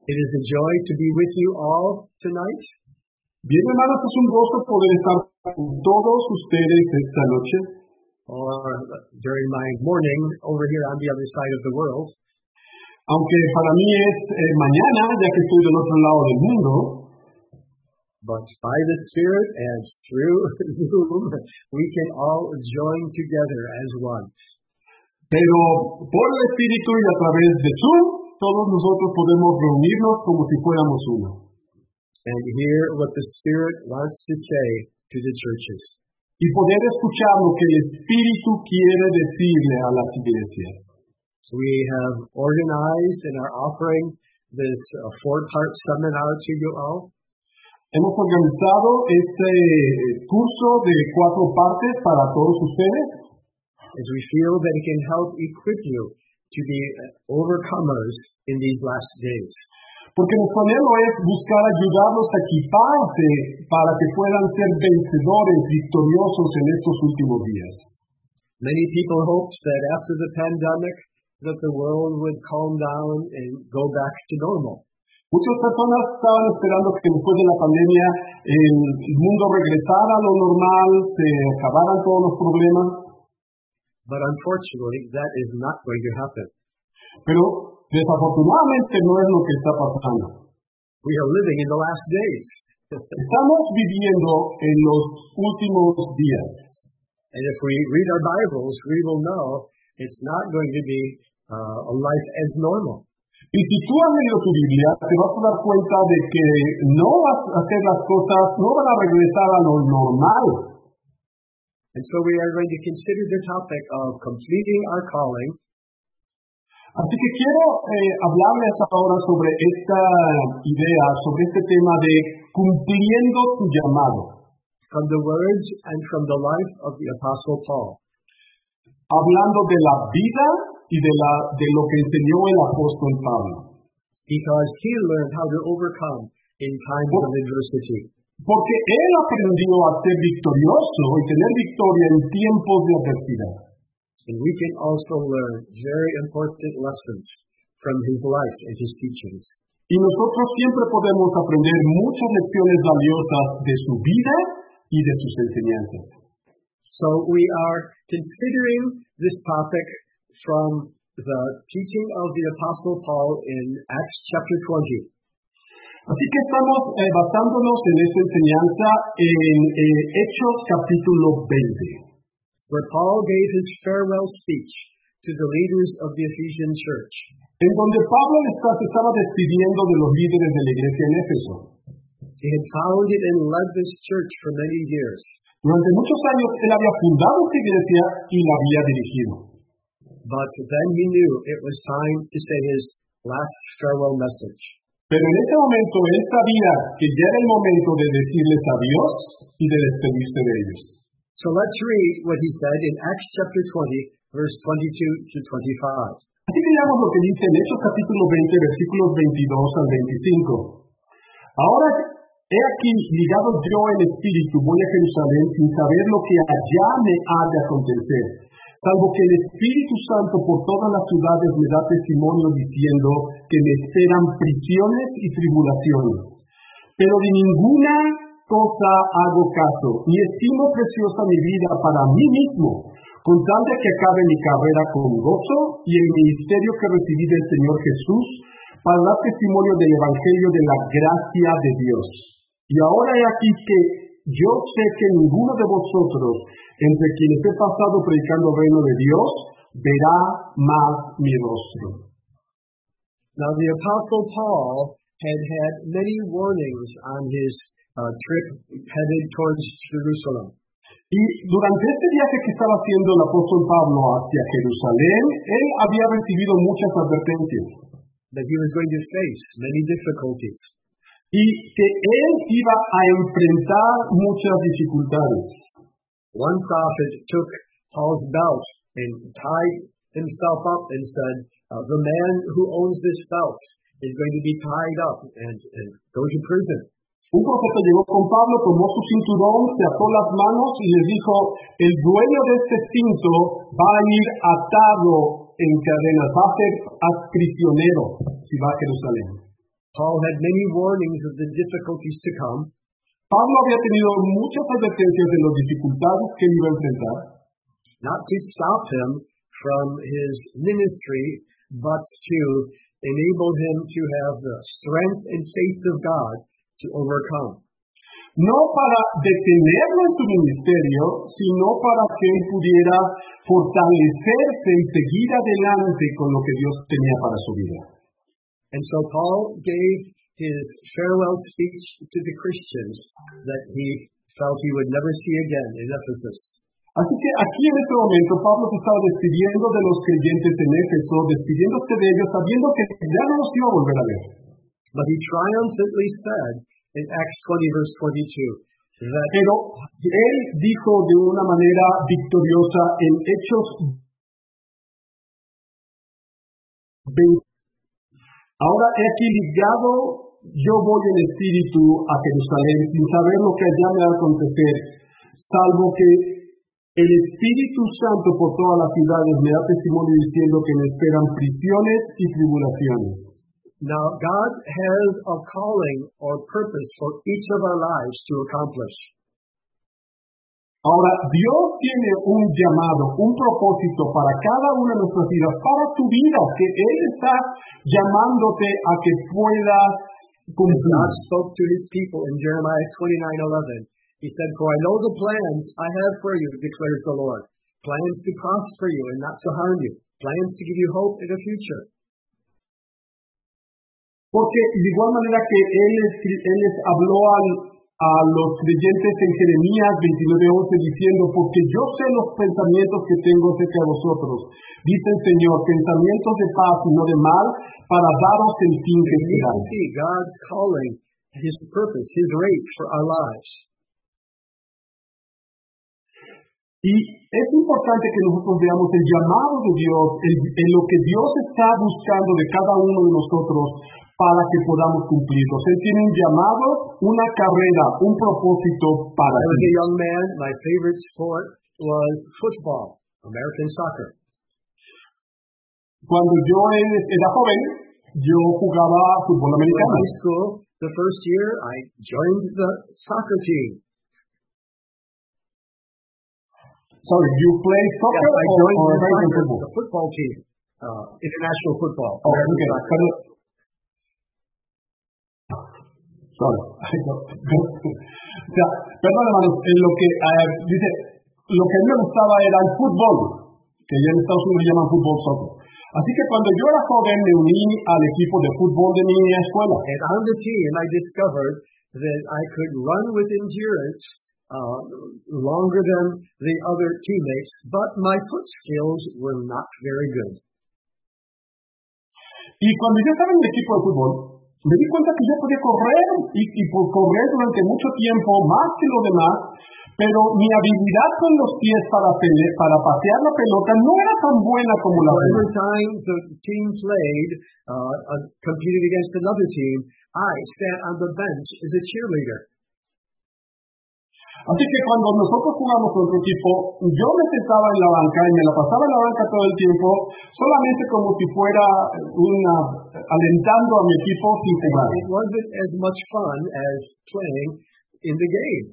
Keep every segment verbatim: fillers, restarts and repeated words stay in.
It is a joy to be with you all tonight. Bien, hermanos, es un gozo poder estar con todos ustedes esta noche. Or during my morning over here on the other side of the world. Aunque para mí es eh, mañana, ya que estoy del otro lado del mundo. But by the Spirit and through Zoom, we can all join together as one. Pero por el Espíritu y a través de Zoom, todos nosotros podemos reunirnos como si fuéramos uno. And hear what the Spirit wants to say to the churches. Y poder escuchar lo que el Espíritu quiere decirle a las iglesias. We have organized and are offering this uh, four-part seminar to you all. Hemos organizado este curso de cuatro partes para todos ustedes. As we feel that it can help equip you to be overcomers in these last days. Porque nuestro anhelo es buscar ayudarlos a equiparse para que puedan ser vencedores, victoriosos en estos últimos días. Many people hoped that after the pandemic that the world would calm down and go back to normal. Muchas personas estaban esperando que después de la pandemia el mundo regresara a lo normal, se acabaran todos los problemas. But unfortunately, that is not going to happen. Pero desafortunadamente no es lo que está pasando. We are living in the last days. Estamos viviendo en los últimos días. And if we read our Bibles, we will know it's not going to be uh, a life as normal. Y si tú has leído tu Biblia, te vas a dar cuenta de que no vas a hacer las cosas, no van a regresar a lo normal. And so we are going to consider the topic of completing our calling. Así que quiero eh, hablarles ahora sobre esta idea, sobre este tema de cumpliendo tu llamado. From the words and from the life of the Apostle Paul. Hablando de la vida y de, la, de lo que enseñó el apóstol Pablo. Because he learned how to overcome in times Por, of adversity. Porque él aprendió a ser victorioso y tener victoria en tiempos de adversidad. And we can also learn very important lessons from his life and his teachings. Y nosotros siempre podemos aprender muchas lecciones valiosas de su vida y de sus enseñanzas. So we are considering this topic from the teaching of the Apostle Paul in Acts chapter twenty. Así que estamos eh, basándonos en esta enseñanza en eh, Hechos capítulo veinte. Where Paul gave his farewell speech to the leaders of the Ephesian church. En donde Pablo se estaba despidiendo de los líderes de la iglesia en Éfeso. He had founded and led this church for many years. Durante muchos años él había fundado esta iglesia y la había dirigido. But then he knew it was time to say his last farewell message. Pero en ese momento él sabía que ya era el momento de decirles adiós y de despedirse de ellos. So let's read what he said in Acts chapter twenty, verse twenty-two to twenty-five. Así que leamos lo que dice en Hechos capítulo veinte, versículos veintidós al veinticinco. Ahora, he aquí, ligado yo en espíritu, voy a Jerusalén sin saber lo que allá me ha de acontecer, salvo que el Espíritu Santo por todas las ciudades me da testimonio diciendo que me esperan prisiones y tribulaciones. Pero de ninguna cosa hago caso, ni estimo preciosa mi vida para mí mismo, con tal de que acabe mi carrera con gozo y el ministerio que recibí del Señor Jesús para dar testimonio del Evangelio de la gracia de Dios. Y ahora he aquí que yo sé que ninguno de vosotros, entre quienes he pasado predicando el reino de Dios, verá más mi rostro. Now the Apostle Paul had had many warnings on his uh, trip headed towards Jerusalem. Y durante este viaje que estaba haciendo el apóstol Pablo hacia Jerusalén, él había recibido muchas advertencias. That he was going to face many difficulties. Y que él iba a enfrentar muchas dificultades. One prophet took Paul's belt and tied himself up and said, uh, the man who owns this belt is going to be tied up and, and go to prison. Un profeta llegó con Pablo, tomó su cinturón, se ató las manos y les dijo, el dueño de este cinto va a ir atado en cadenas, va a ser prisionero si va a Jerusalén. Paul had many warnings of the difficulties to come. Pablo había tenido muchas advertencias de las dificultades que iba a enfrentar, not to stop him from his ministry, but to enable him to have the strength and faith of God to overcome. No para detenerlo en su ministerio, sino para que él pudiera fortalecerse y seguir adelante con lo que Dios tenía para su vida. And so Paul gave his farewell speech to the Christians that he felt he would never see again in Ephesus. Así que aquí en este momento Pablo se estaba despidiendo de los creyentes en Éfeso, despidiéndose de ellos, sabiendo que ya no los iba a volver a ver. But he triumphantly said in Acts twenty, verse twenty-two, that Pero él dijo de una manera victoriosa en Hechos veinte. Ahora he aquí ligado, yo voy en espíritu a Jerusalén sin saber lo que allá me va a acontecer, salvo que el Espíritu Santo por todas las ciudades me da testimonio diciendo que me esperan prisiones y tribulaciones. Now God has a calling or purpose for each of our lives to accomplish. Ahora, Dios tiene un llamado, un propósito para cada una de nuestras vidas, para tu vida, que Él está llamándote a que puedas cumplir. God spoke to His people in Jeremiah twenty-nine eleven. He said, "For I know the plans I have for you, declares the Lord. Plans to prosper you and not to harm you. Plans to give you hope in a future." Porque de igual manera que Él les, él les habló al, a los creyentes en Jeremías veintinueve once diciendo, porque yo sé los pensamientos que tengo acerca de vosotros, dice el Señor, pensamientos de paz y no de mal, para daros el fin que esperáis. See God's calling, His purpose, His race for our lives. Y es importante que nosotros veamos el llamado de Dios, el, en lo que Dios está buscando de cada uno de nosotros para que podamos cumplirlos. Él tiene un llamado, una carrera, un propósito para I was ti. a young man, my favorite sport was football, American soccer. Cuando yo era joven, yo jugaba fútbol In americano. high school, the first year, I joined the soccer team. Sorry, you play soccer Yes, I or, joined or the, American soccer, football? the football team, uh, international football. Oh, American okay. soccer. Pero, sorry. O sea, perdón, hermanos, en lo que eh, dice, lo que a mí me gustaba era el fútbol, que ya en Estados Unidos llaman fútbol soccer. Así que cuando yo era joven me uní al equipo de fútbol de mi escuela. And on the team, I discovered that I could run with endurance uh, longer than the other teammates, but my foot skills were not very good. Y cuando yo estaba en el equipo de fútbol, me di cuenta que yo podía correr y, y por correr durante mucho tiempo, más que los demás, pero mi habilidad con los pies para, pele, para patear la pelota no era tan buena como la So pelota. every time the team played, uh, uh, competed against another team, I sat on the bench as a cheerleader. Así que cuando nosotros jugamos con otro equipo, yo me sentaba en la banca y me la pasaba en la banca todo el tiempo, solamente como si fuera una, alentando a mi equipo sin jugar. It wasn't as much fun as playing in the game.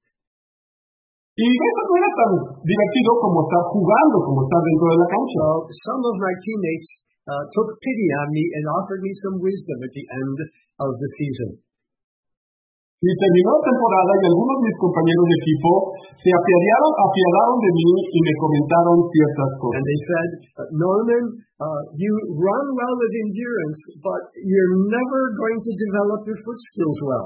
Y eso no era tan divertido como estar jugando, como estar dentro de la cancha. So some of my teammates uh, took pity on me and offered me some wisdom at the end of the season. Y terminó la temporada y algunos de mis compañeros de equipo se apiadaron, apiadaron de mí y me comentaron ciertas cosas. And they said, Norman, uh, you run well with endurance, but you're never going to develop your foot skills well.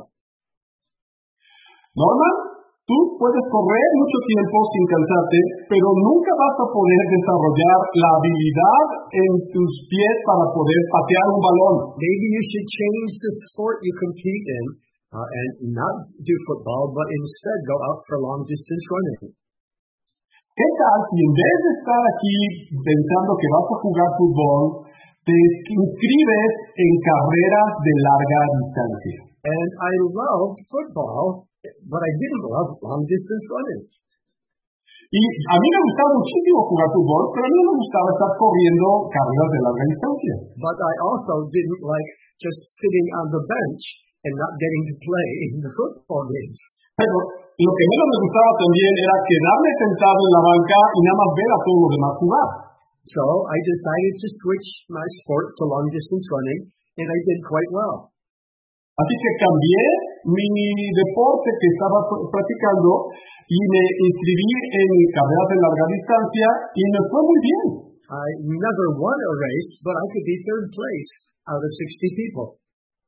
Norman, tú puedes correr mucho tiempo sin cansarte, pero nunca vas a poder desarrollar la habilidad en tus pies para poder patear un balón. Maybe you should change the sport you compete in uh, and not do football, but instead go out for long distance running. ¿Qué tal si en vez de estar aquí pensando que vas a jugar fútbol, te inscribes en carreras de larga distancia? And I loved football, but I didn't love long distance running. Y a mí me gustaba muchísimo jugar fútbol, pero a mí no me gustaba estar corriendo carreras de larga distancia. But I also didn't like just sitting on the bench and not getting to play in the football games. Pero lo que menos me gustaba también era quedarme sentado en la banca y nada más ver a todos los demás jugar. So I decided to switch my sport to long distance running, and I did quite well. Así que cambié mi deporte que estaba practicando y me inscribí en carreras de larga distancia y me fue muy bien. I never won a race, but I could be third place out of sixty people.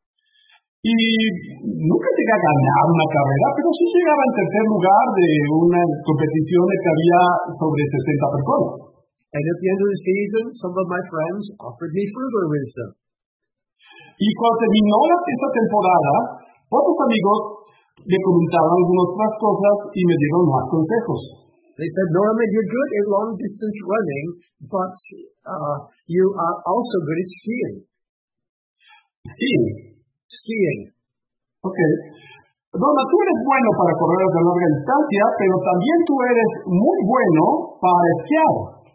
Y nunca llegué a ganar una carrera, pero sí llegaba en tercer lugar de una competición que había sobre sesenta personas. And at the end of the season, some of my friends offered me further wisdom. Y cuando terminó esta temporada, otros amigos me comentaron algunas otras cosas y me dieron más consejos. They said, Norman, you're good at long distance running, but uh, you are also good at skiing. Skiing. Skiing. Okay. Norman, tú eres bueno para correr de larga distancia, pero también tú eres muy bueno para esquiar.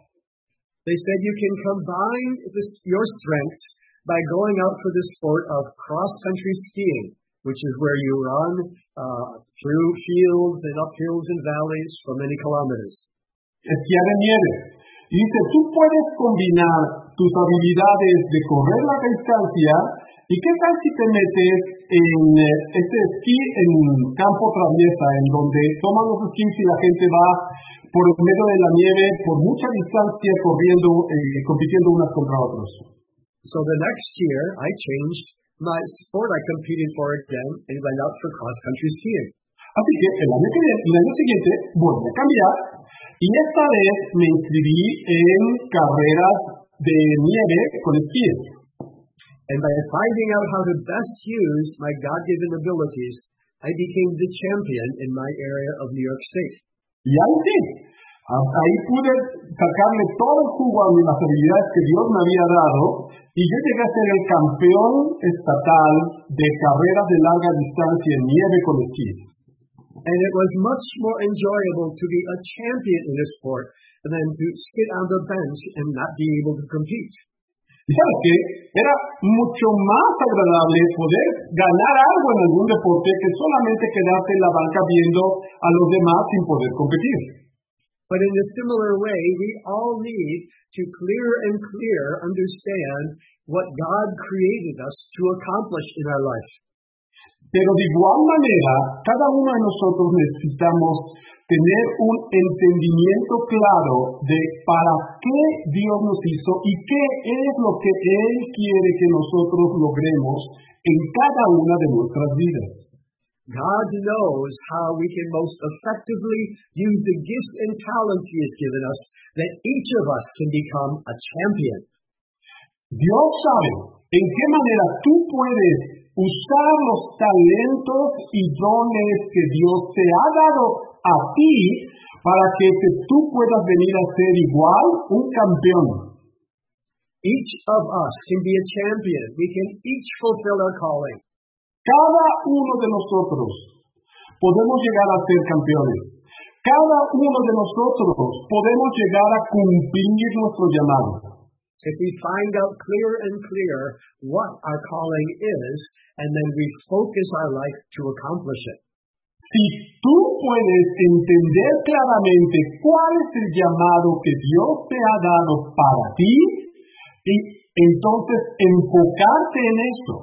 They said you can combine this, your strengths by going out for the sport of cross-country skiing, which is where you run uh, through fields and up hills and valleys for many kilometers. Esquiar en nieve. Y dice, tú puedes combinar tus habilidades de correr larga distancia y qué tal si te metes en eh, este esquí en campo traviesa, en donde toman los esquís y la gente va por el medio de la nieve por mucha distancia corriendo, eh, compitiendo unas contra otros. So the next year, I changed my sport I competed for again and went out for cross-country skiing. Así que el año, que, el año siguiente volví a cambiar y esta vez me inscribí en carreras de nieve con esquíes. And by finding out how to best use my God-given abilities, I became the champion in my area of New York State. Y ahí sí, ahí pude sacarle todo el jugo a las habilidades que Dios me había dado y yo llegué a ser el campeón estatal de carreras de larga distancia en nieve con esquís. And it was much more enjoyable to be a champion in a sport than to sit on the bench and not be able to compete. ¿Y sabes qué? Era mucho más agradable poder ganar algo en algún deporte que solamente quedarte en la banca viendo a los demás sin poder competir. But in a similar way, we all need to clear and clear understand what God created us to accomplish in our life. Pero de igual manera, cada uno de nosotros necesitamos tener un entendimiento claro de para qué Dios nos hizo y qué es lo que Él quiere que nosotros logremos en cada una de nuestras vidas. God knows how we can most effectively use the gifts and talents He has given us, that each of us can become a champion. Dios sabe en qué manera tú puedes usar los talentos y dones que Dios te ha dado a ti para que te, tú puedas venir a ser igual un campeón. Each of us can be a champion. We can each fulfill our calling. Cada uno de nosotros podemos llegar a ser campeones. Cada uno de nosotros podemos llegar a cumplir nuestro llamado. If we find out clear and clear what our calling is, and then we focus our life to accomplish it. Si tú puedes entender claramente cuál es el llamado que Dios te ha dado para ti, y entonces enfocarte en eso.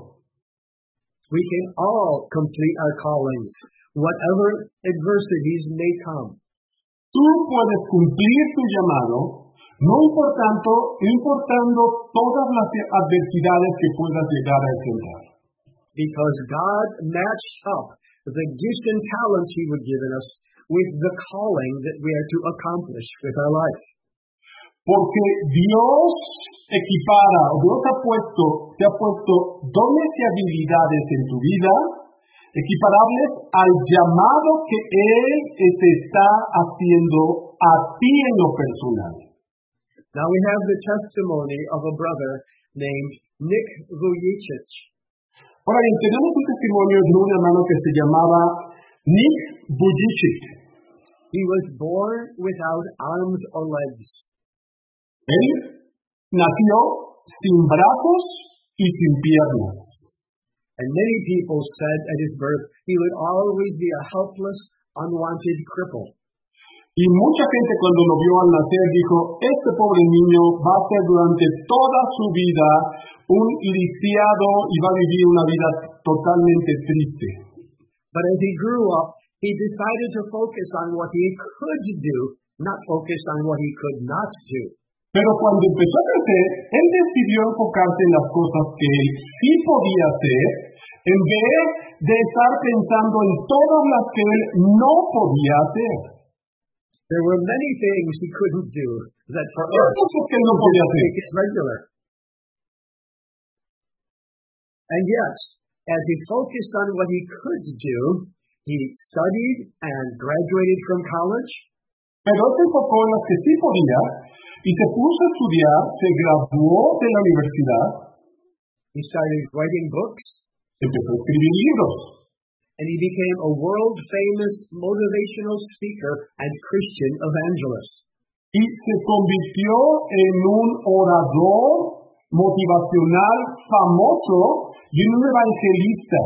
We can all complete our callings, whatever adversities may come. Tú puedes cumplir tu llamado, no importando, importando todas las adversidades que puedas llegar a enfrentar. Because God matched up the gifts and talents He would given us with the calling that we are to accomplish with our life. Porque Dios equipara, o Dios ha puesto, te ha puesto dones y habilidades en tu vida, equiparables al llamado que Él te está haciendo a ti en lo personal. Now we have the testimony of a brother named Nick Vujicic. Ahora bien, tenemos un testimonio de un hermano que se llamaba Nick Vujicic. He was born without arms or legs. Él nació sin brazos y sin piernas. And many people said at his birth he would always be a helpless, unwanted cripple. Y mucha gente cuando lo vio al nacer dijo, este pobre niño va a ser durante toda su vida un lisiado y va a vivir una vida totalmente triste. But as he grew up, he decided to focus on what he could do, not focus on what he could not do. Pero cuando empezó a crecer, él decidió enfocarse en las cosas que él sí podía hacer, en vez de estar pensando en todas las que él no podía hacer. There were many things he couldn't do that for ¿Qué us cosas que él no podía hacer? is regular. And yet, as he focused on what he could do, he studied and graduated from college. Pero él se enfocó en las que sí podía y se puso a estudiar, se graduó de la universidad. He started writing books. Empezó a escribir libros. And he became a world-famous motivational speaker and Christian evangelist. Y se convirtió en un orador motivacional famoso y un evangelista.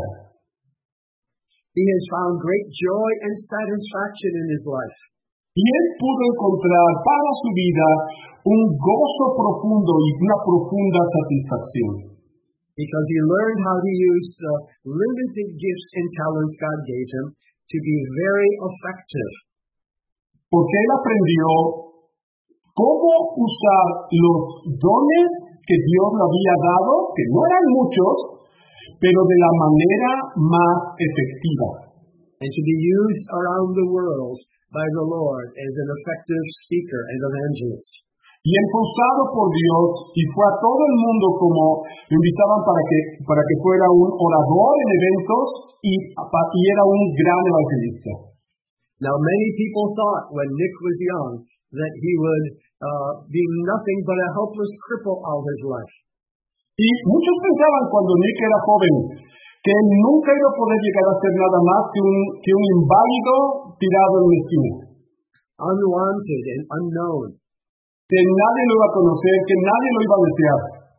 He has found great joy and satisfaction in his life. Y él pudo encontrar para su vida un gozo profundo y una profunda satisfacción. Because he learned how to use the limited gifts and talents God gave him to be very effective. Porque él aprendió cómo usar los dones que Dios le había dado, que no eran muchos, pero de la manera más efectiva. And to be used around the world by the Lord as an effective speaker and evangelist. Y él fue usado por Dios y fue a todo el mundo como lo invitaban para que, para que fuera un orador en eventos y, y era un gran evangelista. Now many people thought when Nick was young that he would uh, be nothing but a helpless cripple all his life. Y muchos pensaban cuando Nick era joven que él nunca iba a poder llegar a ser nada más que un, que un inválido tirado en una esquina. Unwanted and unknown. Que nadie lo iba a conocer, que nadie lo iba a desear.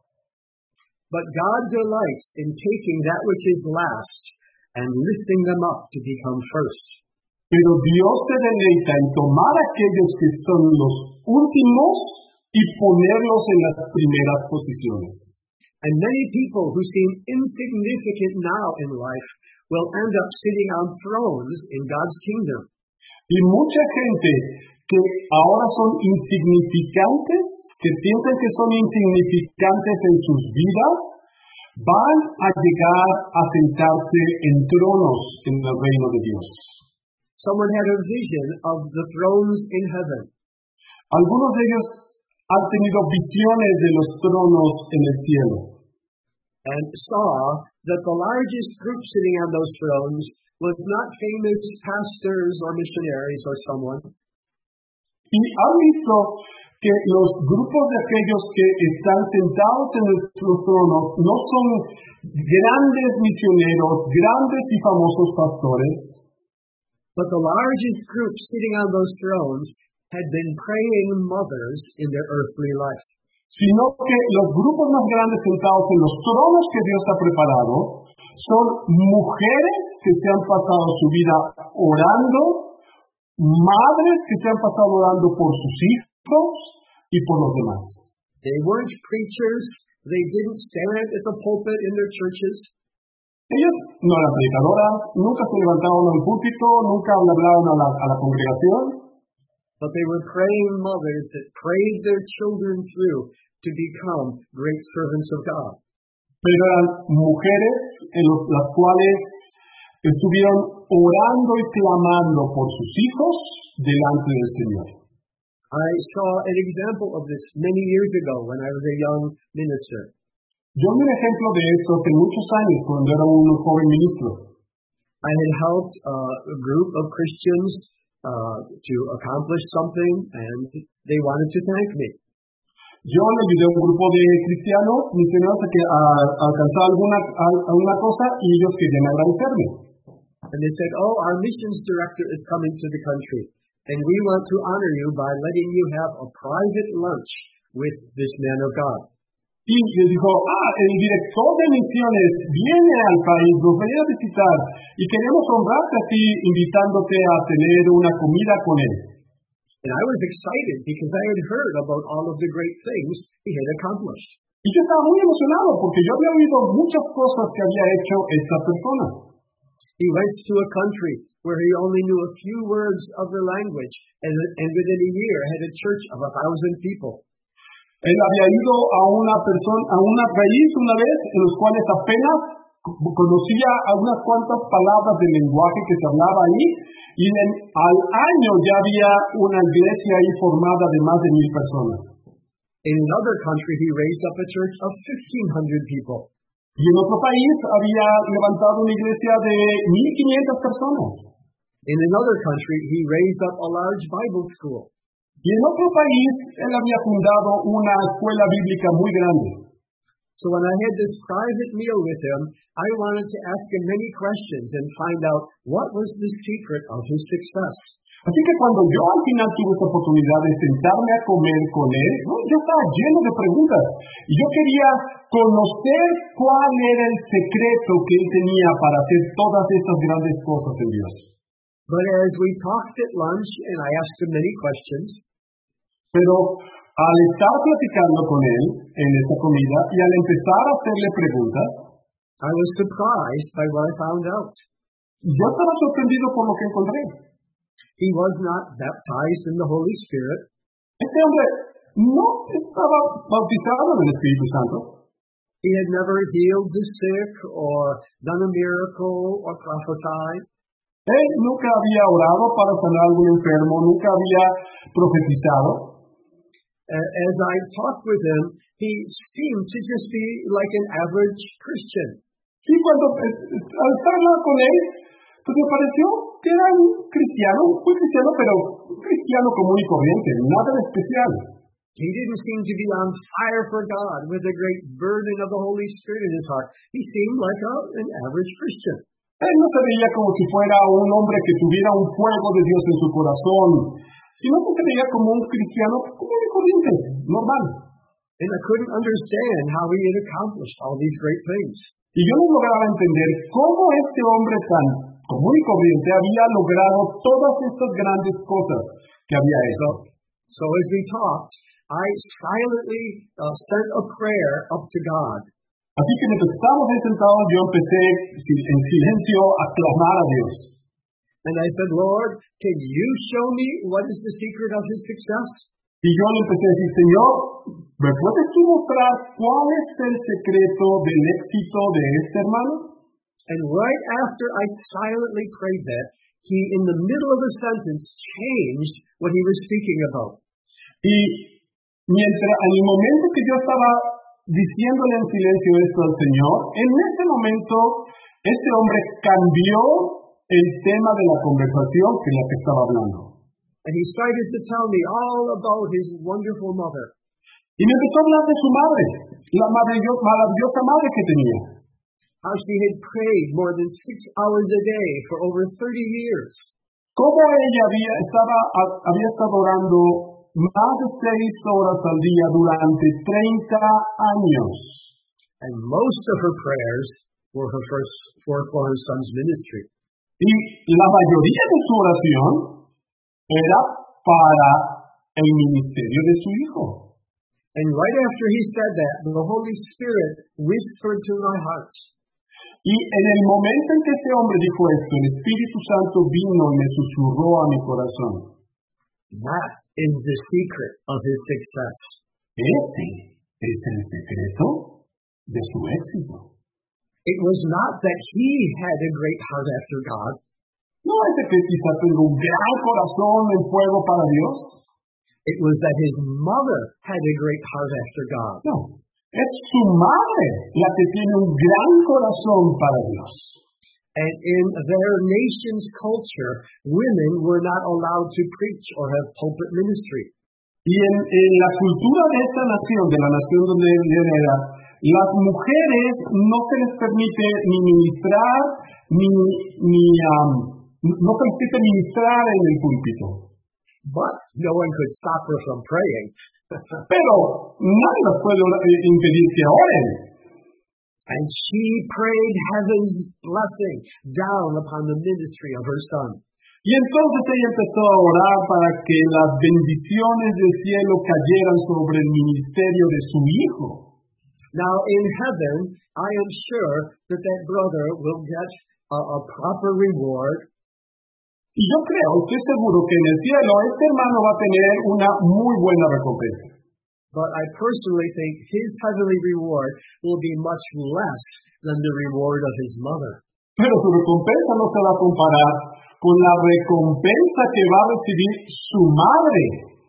But God delights in taking that which is last and lifting them up to become first. Pero Dios se deleita en tomar aquellos que son los últimos y ponerlos en las primeras posiciones. And many people who seem insignificant now in life will end up sitting on thrones in God's kingdom. Y mucha gente que ahora son insignificantes, que piensan que son insignificantes en sus vidas, van a llegar a sentarse en tronos en el reino de Dios. Someone had a vision of the thrones in heaven. Algunos de ellos han tenido visiones de los tronos en el cielo. And saw that the largest group sitting on those thrones was not famous pastors or missionaries or someone. Y han visto que los grupos de aquellos que están sentados en nuestros tronos no son grandes misioneros, grandes y famosos pastores. But the largest group sitting on those thrones had been praying mothers in their earthly life. Sino que los grupos más grandes sentados en los tronos que Dios ha preparado son mujeres que se han pasado su vida orando, madres que se han pasado orando por sus hijos y por los demás. They weren't preachers. They didn't stand at the pulpit in their churches. Ellas no eran predicadoras, nunca se levantaban al púlpito, nunca hablaban a la, a la congregación. But they were praying mothers that prayed their children through to become great servants of God. Pero eran mujeres en los, las cuales estuvieron orando y clamando por sus hijos delante del Señor. I saw an example of this many years ago when I was a young minister. Yo vi un ejemplo de esto hace muchos años cuando era un joven ministro. I had helped uh, a group of Christians uh, to accomplish something, and they wanted to thank me. Yo le ayudé a un grupo de cristianos, misioneros, a, que, a, a alcanzar alguna, a, alguna cosa y ellos querían agradecerme. And they said, oh, our missions director is coming to the country, And we want to honor you by letting you have a private lunch with this man of God. Y les dijo, ah, el director de misiones viene al país, nos viene a visitar y queremos honrarte a ti invitándote a tener una comida con él. And I was excited because I had heard about all of the great things he had accomplished. Y yo estaba muy emocionado porque yo había oído muchas cosas que había hecho esta persona. He went to a country where he only knew a few words of the language, and, and within a year had a church of a thousand people. Él había ido a una persona, a una país una vez en los cuales apenas conocía algunas cuantas palabras del lenguaje que se hablaba ahí, y en, al año ya había una iglesia ahí formada de más de mil personas. In another country, he raised up a church of fifteen hundred people. Y en otro país había levantado una iglesia de mil quinientas personas. In another country, he raised up a large Bible school. Y en otro país, él había fundado una escuela bíblica muy grande. So when I had this private meal with him, I wanted to ask him many questions and find out what was the secret of his success. Así que cuando yo al final tuve esta oportunidad de sentarme a comer con él, ¿no? Yo estaba lleno de preguntas. Y yo quería conocer cuál era el secreto que él tenía para hacer todas estas grandes cosas en Dios. But as we talked at lunch and I asked him many questions, pero al estar platicando con él en esta comida y al empezar a hacerle preguntas, I was surprised by what I found out. Yo estaba sorprendido por lo que encontré. He was not baptized in the Holy Spirit. Este hombre no estaba bautizado en el Espíritu Santo. He had never healed the sick or done a miracle or prophesied. Él nunca había orado para sanar a algún enfermo, nunca había profetizado. Uh, as I talked with him, he seemed to just be like an average Christian. Y cuando eh, al estar hablando con él, pues me pareció que era un cristiano, un cristiano, pero un cristiano común y corriente, nada de especial. He didn't seem to be on fire for God with a great burden of the Holy Spirit in his heart. He seemed like a, an average Christian. Él no se veía como si fuera un hombre que tuviera un fuego de Dios en su corazón, sino que se veía como un cristiano común y corriente, normal. And I couldn't understand how he had accomplished all these great things. Y yo no lograba entender cómo este hombre tan común y corriente había logrado todas estas grandes cosas que había hecho. So, so as we talked, I silently uh, sent a prayer up to God. Así que mientras estábamos ahí sentados, yo empecé en silencio a clamar a Dios. And I said, Lord, can you show me what is the secret of his success? Y yo le empecé a decir, Señor, ¿me puedes tú mostrar cuál es el secreto del éxito de este hermano? And right after I silently prayed that, he, in the middle of a sentence, changed what he was speaking about. Y mientras, en el momento que yo estaba diciéndole en silencio esto al Señor, en ese momento, este hombre cambió el tema de la conversación que la que estaba hablando. And he started to tell me all about his wonderful mother. Y me empezó a hablar de su madre, la maravillosa madre que tenía. How she had prayed more than six hours a day for over thirty years. Cómo ella había, estaba, había estado orando más de seis horas al día durante treinta años. And most of her prayers were her first, for, for her son's ministry. Y la mayoría de su oración era para el ministerio de su hijo. And right after he said that, the Holy Spirit whispered to my heart. Y en el momento en que ese hombre dijo esto, el Espíritu Santo vino y me susurró a mi corazón. That is the secret of his success. Este es el secreto de su éxito. It was not that he had a great heart after God. No es de que quizá tenga un gran corazón en fuego para Dios. It was that his mother had a great heart after God. No, es su madre la que tiene un gran corazón para Dios. And in their nation's culture, women were not allowed to preach or have pulpit ministry. Y en, en la cultura de esta nación, de la nación donde él era, las mujeres no se les permite ni ministrar, ni, ni um, no se les permite ministrar en el púlpito. but no one could stop her from praying. Pero nadie las puede impedir que oren. And she prayed heaven's blessing down upon the ministry of her son. Y entonces ella empezó a orar para que las bendiciones del cielo cayeran sobre el ministerio de su hijo. Now in heaven, I am sure that that brother will get a, a proper reward. Y yo creo, estoy seguro que en el cielo este hermano va a tener una muy buena recompensa. But I personally think his heavenly reward will be much less than the reward of his mother. Pero su recompensa no se va a comparar con la recompensa que va a recibir su madre.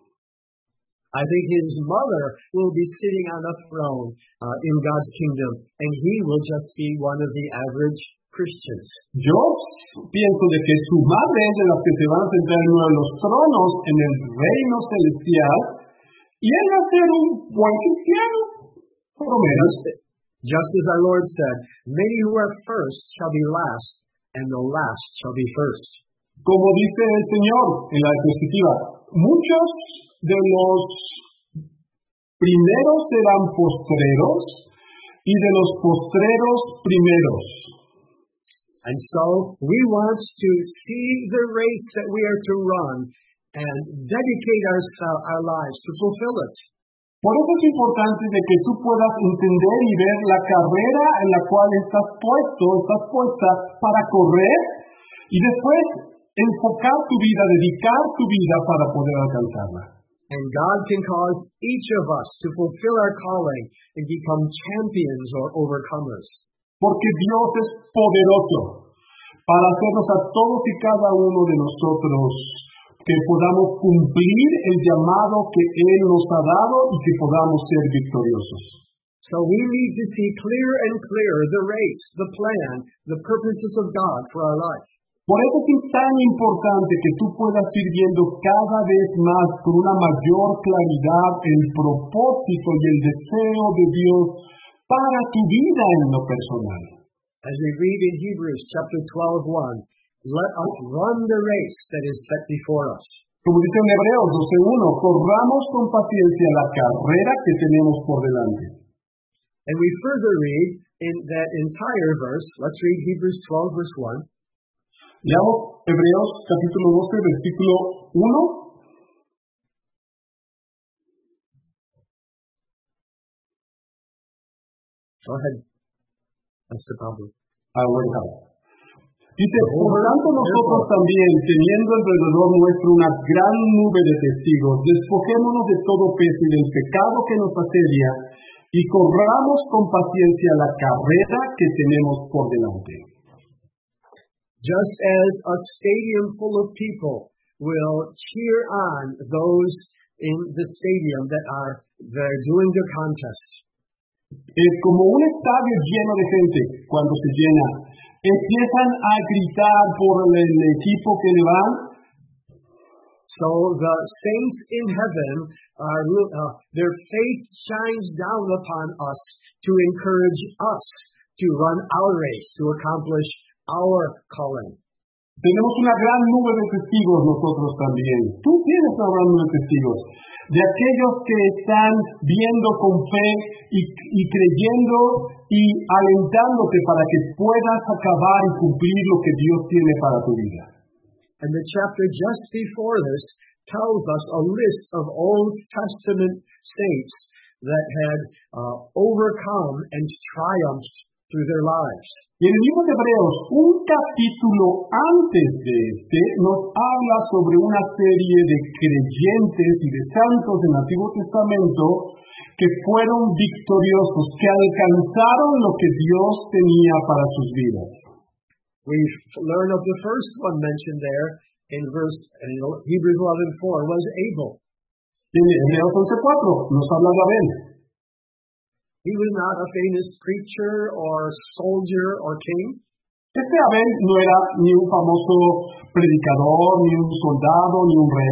I think his mother will be sitting on a throne uh, in God's kingdom, and he will just be one of the average Christians. Yo pienso de que su madre es de las que se van a sentar en uno de los tronos en el reino celestial, y él va a ser un buen cristiano, por lo menos. Just as our Lord said, many who are first shall be last, and the last shall be first. Como dice el Señor en la diapositiva, muchos de los primeros serán postreros, y de los postreros primeros. And so we want to see the race that we are to run and dedicate our, our lives to fulfill it. Por eso es importante de que tú puedas entender y ver la carrera en la cual estás puesto, estás puesta para correr y después enfocar tu vida, dedicar tu vida para poder alcanzarla. And God can cause each of us to fulfill our calling and become champions or overcomers. Porque Dios es poderoso para hacernos a todos y cada uno de nosotros que podamos cumplir el llamado que Él nos ha dado y que podamos ser victoriosos. So we need to see clear and clear the race, the plan, the purposes of God for our life. Por eso es tan importante que tú puedas ir viendo cada vez más con una mayor claridad el propósito y el deseo de Dios para tu vida en lo personal. As we read in Hebrews chapter twelve, one, let us run the race that is set before us. Como dice en Hebreos doce uno, corramos con paciencia la carrera que tenemos por delante. And we further read in that entire verse, let's read Hebrews twelve, verse one. Leamos Hebreos capítulo doce, versículo uno. Go ahead, Pastor Pablo. Ah, bueno. Dice, por tanto nosotros también, teniendo alrededor nuestro una gran nube de testigos, despojémonos de todo peso y del pecado que nos asedia, y corramos con paciencia la carrera que tenemos por delante. Just as a stadium full of people will cheer on those in the stadium that are they're doing the contest. Es como un estadio lleno de gente, cuando se llena, empiezan a gritar por el equipo que le van. So the saints in heaven, are, uh, their faith shines down upon us to encourage us to run our race, to accomplish our calling. Tenemos una gran nube de testigos nosotros también. Tú tienes una gran nube de testigos. De aquellos que están viendo con fe y, y creyendo y alentándote para que puedas acabar y cumplir lo que Dios tiene para tu vida. And the chapter just before this tells us a list of Old Testament saints that had uh, overcome and triumphed through their lives. Y en el libro de Hebreos, un capítulo antes de este, nos habla sobre una serie de creyentes y de santos del Antiguo Testamento que fueron victoriosos, que alcanzaron lo que Dios tenía para sus vidas. We learn of the first one mentioned there in verse in Hebrews eleven four was Abel. En Hebreos once cuatro nos habla de Abel. He was not a famous preacher or soldier or king. Este Abel no era ni un famoso predicador, ni un soldado, ni un rey.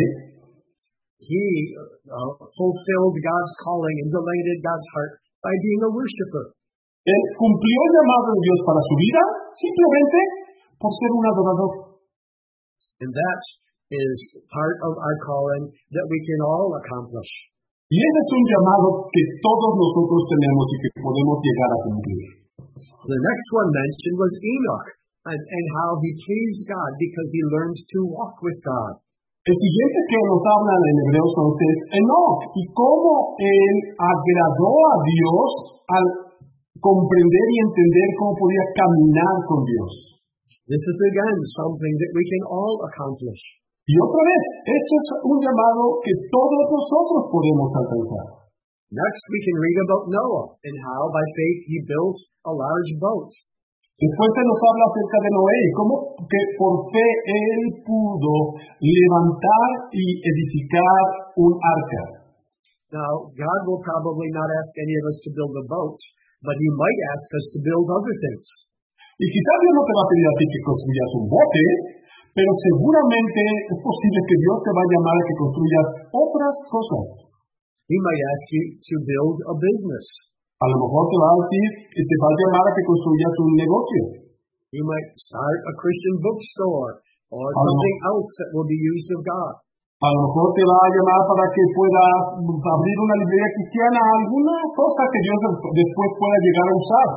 He uh, fulfilled God's calling and delighted God's heart by being a worshiper. Él cumplió el llamado de Dios para su vida simplemente por ser un adorador. And that is part of our calling that we can all accomplish. Y ese es un llamado que todos nosotros tenemos y que podemos llegar a cumplir. The next one mentioned was Enoch and, and how he pleased God because he learned to walk with God. El siguiente que nos habla en Hebreos once es Enoch y cómo él agradó a Dios al comprender y entender cómo podía caminar con Dios. This is again something that we can all accomplish. Y otra vez, esto es un llamado que todos nosotros podemos alcanzar. Next, we can read about Noah and how by faith he built a large boat. Después se nos habla acerca de Noé y cómo que por fe él pudo levantar y edificar un arca. Now, God will probably not ask any of us to build a boat, but he might ask us to build other things. Y quizás Dios no te va a pedir a ti que construyas un bote, pero seguramente es posible que Dios te va a llamar a que construyas otras cosas. He might ask you to build a business. A lo mejor te va a decir que te va a llamar a que construyas un negocio. He might start a Christian bookstore or a something lo, else that will be used of God. A lo mejor te va a llamar para que puedas abrir una librería cristiana, alguna cosa que Dios después pueda llegar a usar.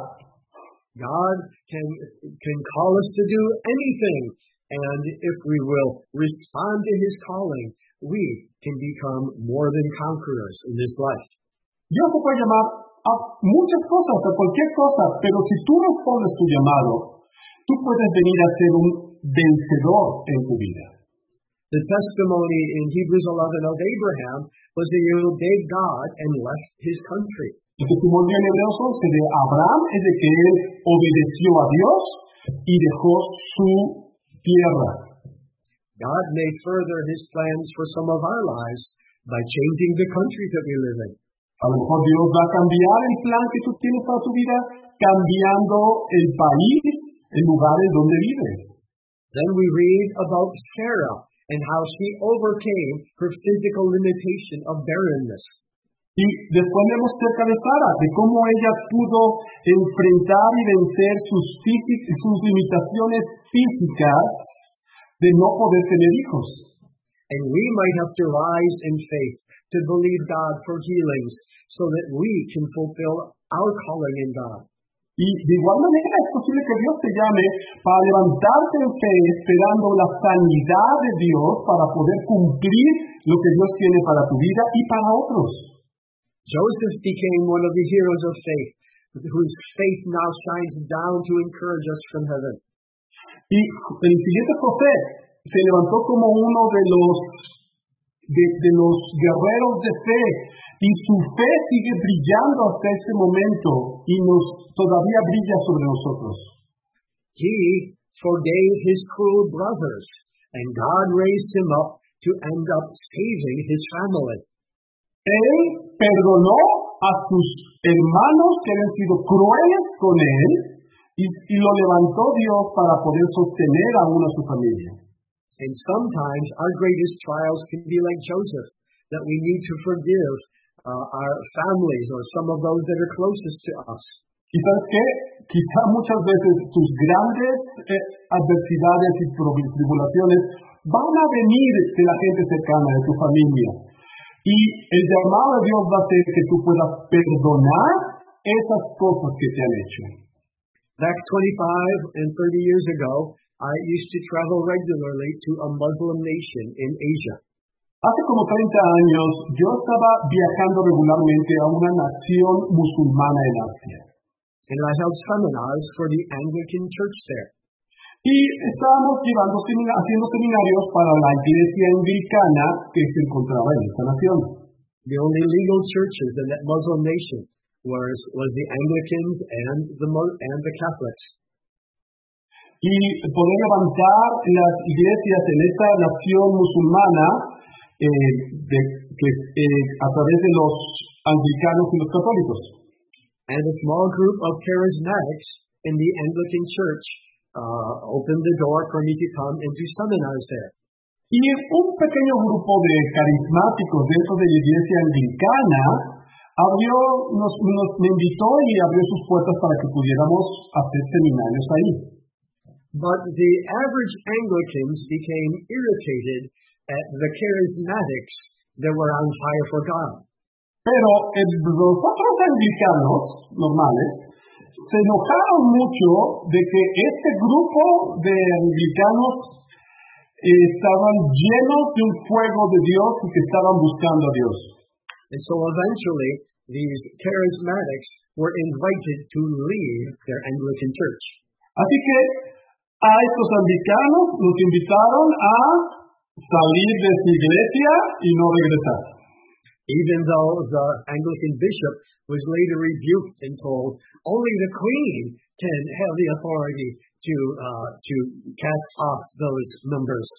God can, can call us to do anything, and if we will respond to his calling, we can become more than conquerors in this life. Dios te puede llamar a muchas cosas, a cualquier cosa, pero si tú respondes tu llamado, tú puedes venir a ser un vencedor en tu vida. The testimony in Hebrews eleven of Abraham was that he obeyed God and left his country. El testimonio en Hebreos once de Abraham es de que él obedeció a Dios y dejó su tierra. God may further his plans for some of our lives by changing the country that we live in. A lo mejor Dios va a cambiar el plan que tú tienes para tu vida, cambiando el país, el lugar en donde vives. Then we read about Sarah and how she overcame her physical limitation of barrenness. Y después vemos cerca de Sara, de cómo ella pudo enfrentar y vencer sus, físic, sus limitaciones físicas de no poder tener hijos. And we might have to rise in faith to believe God for healings so that we can fulfill our calling in God. Y de igual manera es posible que Dios te llame para levantarte en fe esperando la sanidad de Dios para poder cumplir lo que Dios tiene para tu vida y para otros. Joseph became one of the heroes of faith, whose faith now shines down to encourage us from heaven. Y el siguiente José se levantó como uno de los de, de los guerreros de fe y su fe sigue brillando hasta este momento y nos todavía brilla sobre nosotros. He forgave his cruel brothers, and God raised him up to end up saving his family. Él perdonó a sus hermanos que habían sido crueles con él y, y lo levantó Dios para poder sostener aún a su familia. And sometimes our greatest trials can be like Joseph, that we need to forgive uh, our families or some of those that are closest to us. ¿Y sabes qué? Quizá muchas veces tus grandes eh, adversidades y tribulaciones van a venir de la gente cercana, de tu familia. Y el llamado de Dios va a ser que tú puedas perdonar esas cosas que te han hecho. Back twenty-five and thirty years ago, I used to travel regularly to a Muslim nation in Asia. Hace como treinta años, yo estaba viajando regularmente a una nación musulmana en Asia. And I held seminars for the Anglican Church there. Y estábamos llevando, haciendo seminarios para la iglesia anglicana que se encontraba en esta nación. The only legal churches in that Muslim nation was, was the Anglicans and the, and the Catholics. Y poder levantar las iglesias en esta nación musulmana eh, de, que, eh, a través de los anglicanos y los católicos. And a small group of charismatics in the Anglican Church uh, opened the door for me to come and do seminars there. Y un pequeño grupo de carismáticos dentro de la iglesia anglicana abrió, nos, nos me invitó y abrió sus puertas para que pudiéramos hacer seminarios ahí. But the average Anglicans became irritated at the charismatics that were on fire for God. Pero el, los otros anglicanos normales se enojaron mucho de que este grupo de anglicanos eh, estaban llenos de un fuego de Dios y que estaban buscando a Dios. And so eventually, these charismatics were invited to leave their Anglican church. Así que a estos anglicanos los invitaron a salir de su iglesia y no regresar. Even though the Anglican bishop was later rebuked and told only the Queen can have the authority to uh, to cast off those members.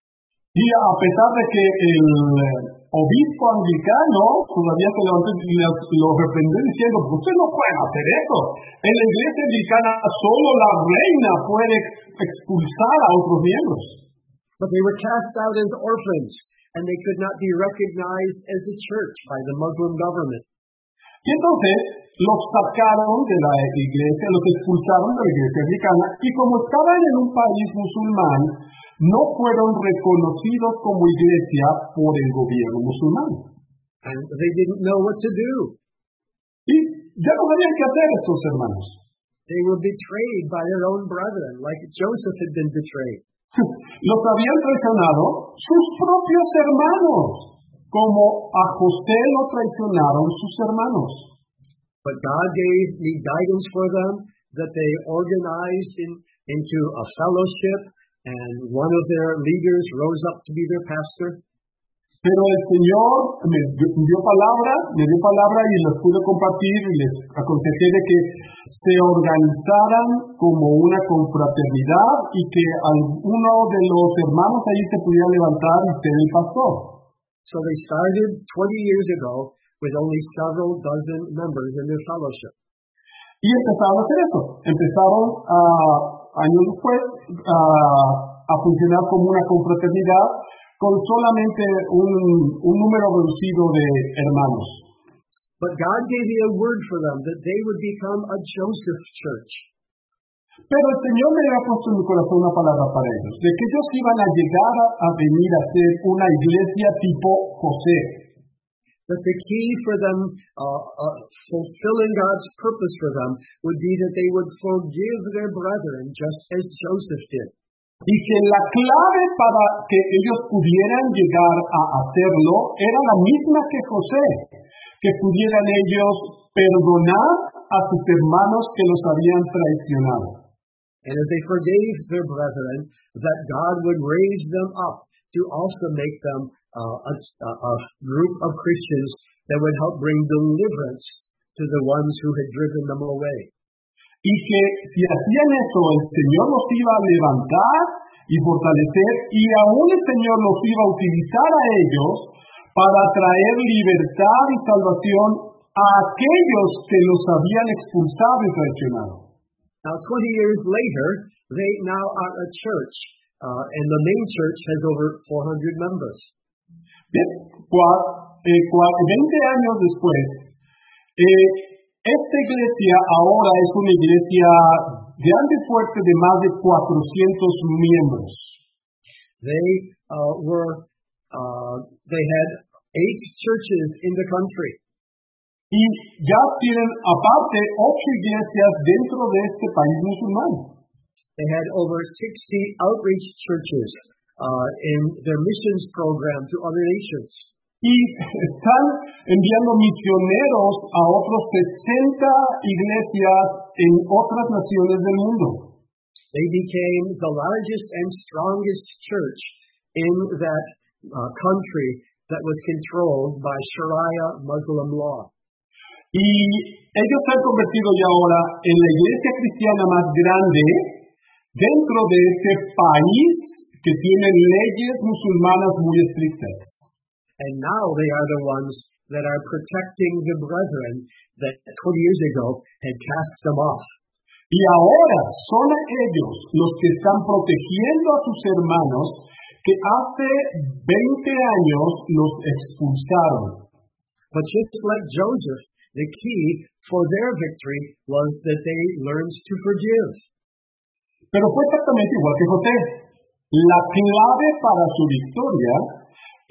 Y a pesar de que el obispo anglicano todavía se levantó y lo reprendió diciendo, usted no puede hacer eso. En la iglesia anglicana solo la reina puede expulsar a otros miembros. But they were cast out as orphans, and they could not be recognized as a church by the Muslim government. Y entonces los sacaron de la iglesia, los expulsaron de la iglesia anglicana, y como estaban en un país musulmán, no fueron reconocidos como iglesia por el gobierno musulmán. And they didn't know what to do. Y ya no sabían qué hacer estos hermanos. They were betrayed by their own brethren, like Joseph had been betrayed. Los habían traicionado sus propios hermanos, como a José lo traicionaron sus hermanos. But God gave me guidance for them, that they organized in, into a fellowship, and one of their leaders rose up to be their pastor. Pero el Señor me dio palabra, me dio palabra y les pude compartir y les aconsejé de que se organizaran como una confraternidad y que alguno de los hermanos ahí se pudiera levantar y ser el pastor. So they started twenty years ago with only several dozen members in their fellowship. Y empezaron a hacer eso. Empezaron a, años después a, a funcionar como una confraternidad con solamente un, un número reducido de hermanos. But God gave me a word for them, that they would become a Joseph church. Pero el Señor me había puesto en mi corazón una palabra para ellos, de que ellos iban a llegar a, a venir a ser una iglesia tipo José. That the key for them, uh, uh, fulfilling God's purpose for them, would be that they would forgive their brethren, just as Joseph did. Y que la clave para que ellos pudieran llegar a hacerlo era la misma que José, que pudieran ellos perdonar a sus hermanos que los habían traicionado. And as they forgave their brethren, that God would raise them up to also make them uh, a, a group of Christians that would help bring deliverance to the ones who had driven them away. Y que si hacían eso, el Señor los iba a levantar y fortalecer, y aún el Señor los iba a utilizar a ellos para traer libertad y salvación a aquellos que los habían expulsado y traicionado. Now, twenty years later, they now are a church, uh, and the main church has over four hundred members. Bien, cua, eh, cua, veinte años después, eh, esta iglesia ahora es una iglesia grande y fuerte de más de cuatrocientos miembros. They uh, were, uh, they had eight churches in the country. Y ya tienen aparte ocho iglesias dentro de este país musulmán. They had over sixty outreach churches uh, in their missions program to other nations. Y están enviando misioneros a otros sesenta iglesias en otras naciones del mundo. They became the largest and strongest church in that uh, country that was controlled by Sharia Muslim law. Y ellos se han convertido ya ahora en la iglesia cristiana más grande dentro de este país que tiene leyes musulmanas muy estrictas. And now they are the ones that are protecting the brethren that twenty years ago had cast them off. Y ahora son ellos los que están protegiendo a sus hermanos que hace veinte años los expulsaron. But just like Joseph, the key for their victory was that they learned to forgive. Pero fue exactamente igual que José. La clave para su victoria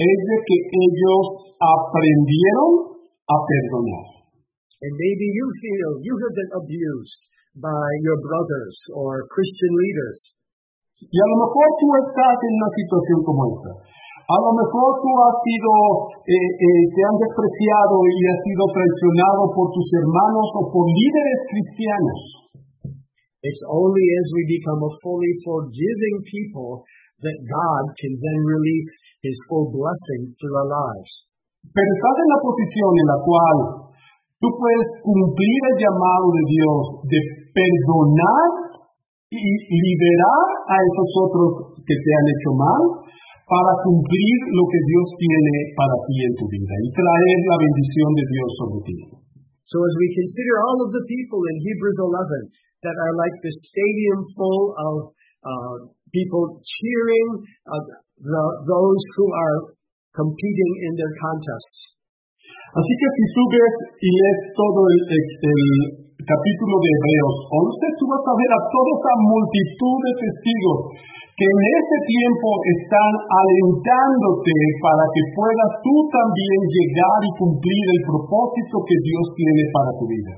es de que ellos aprendieron a perdonar. And maybe you feel you have been abused by your brothers or Christian leaders. Y a lo mejor tú estás en una situación como esta. A lo mejor tú has sido, eh, eh, te han despreciado y has sido traicionado por tus hermanos o por líderes cristianos. It's only as we become a fully forgiving people that God can then release His full blessing through our lives. Pero estás en la posición en la cual tú puedes cumplir el llamado de Dios de perdonar y liberar a esos otros que te han hecho mal para cumplir lo que Dios tiene para ti en tu vida y traer la bendición de Dios sobre ti. So as we consider all of the people in Hebrews eleven that are like the stadium full of uh, people cheering uh, the, those who are competing in their contests. Así que si tú ves y lees todo el, el, el capítulo de Hebreos once, tú vas a ver a toda esa multitud de testigos que en ese tiempo están alentándote para que puedas tú también llegar y cumplir el propósito que Dios tiene para tu vida.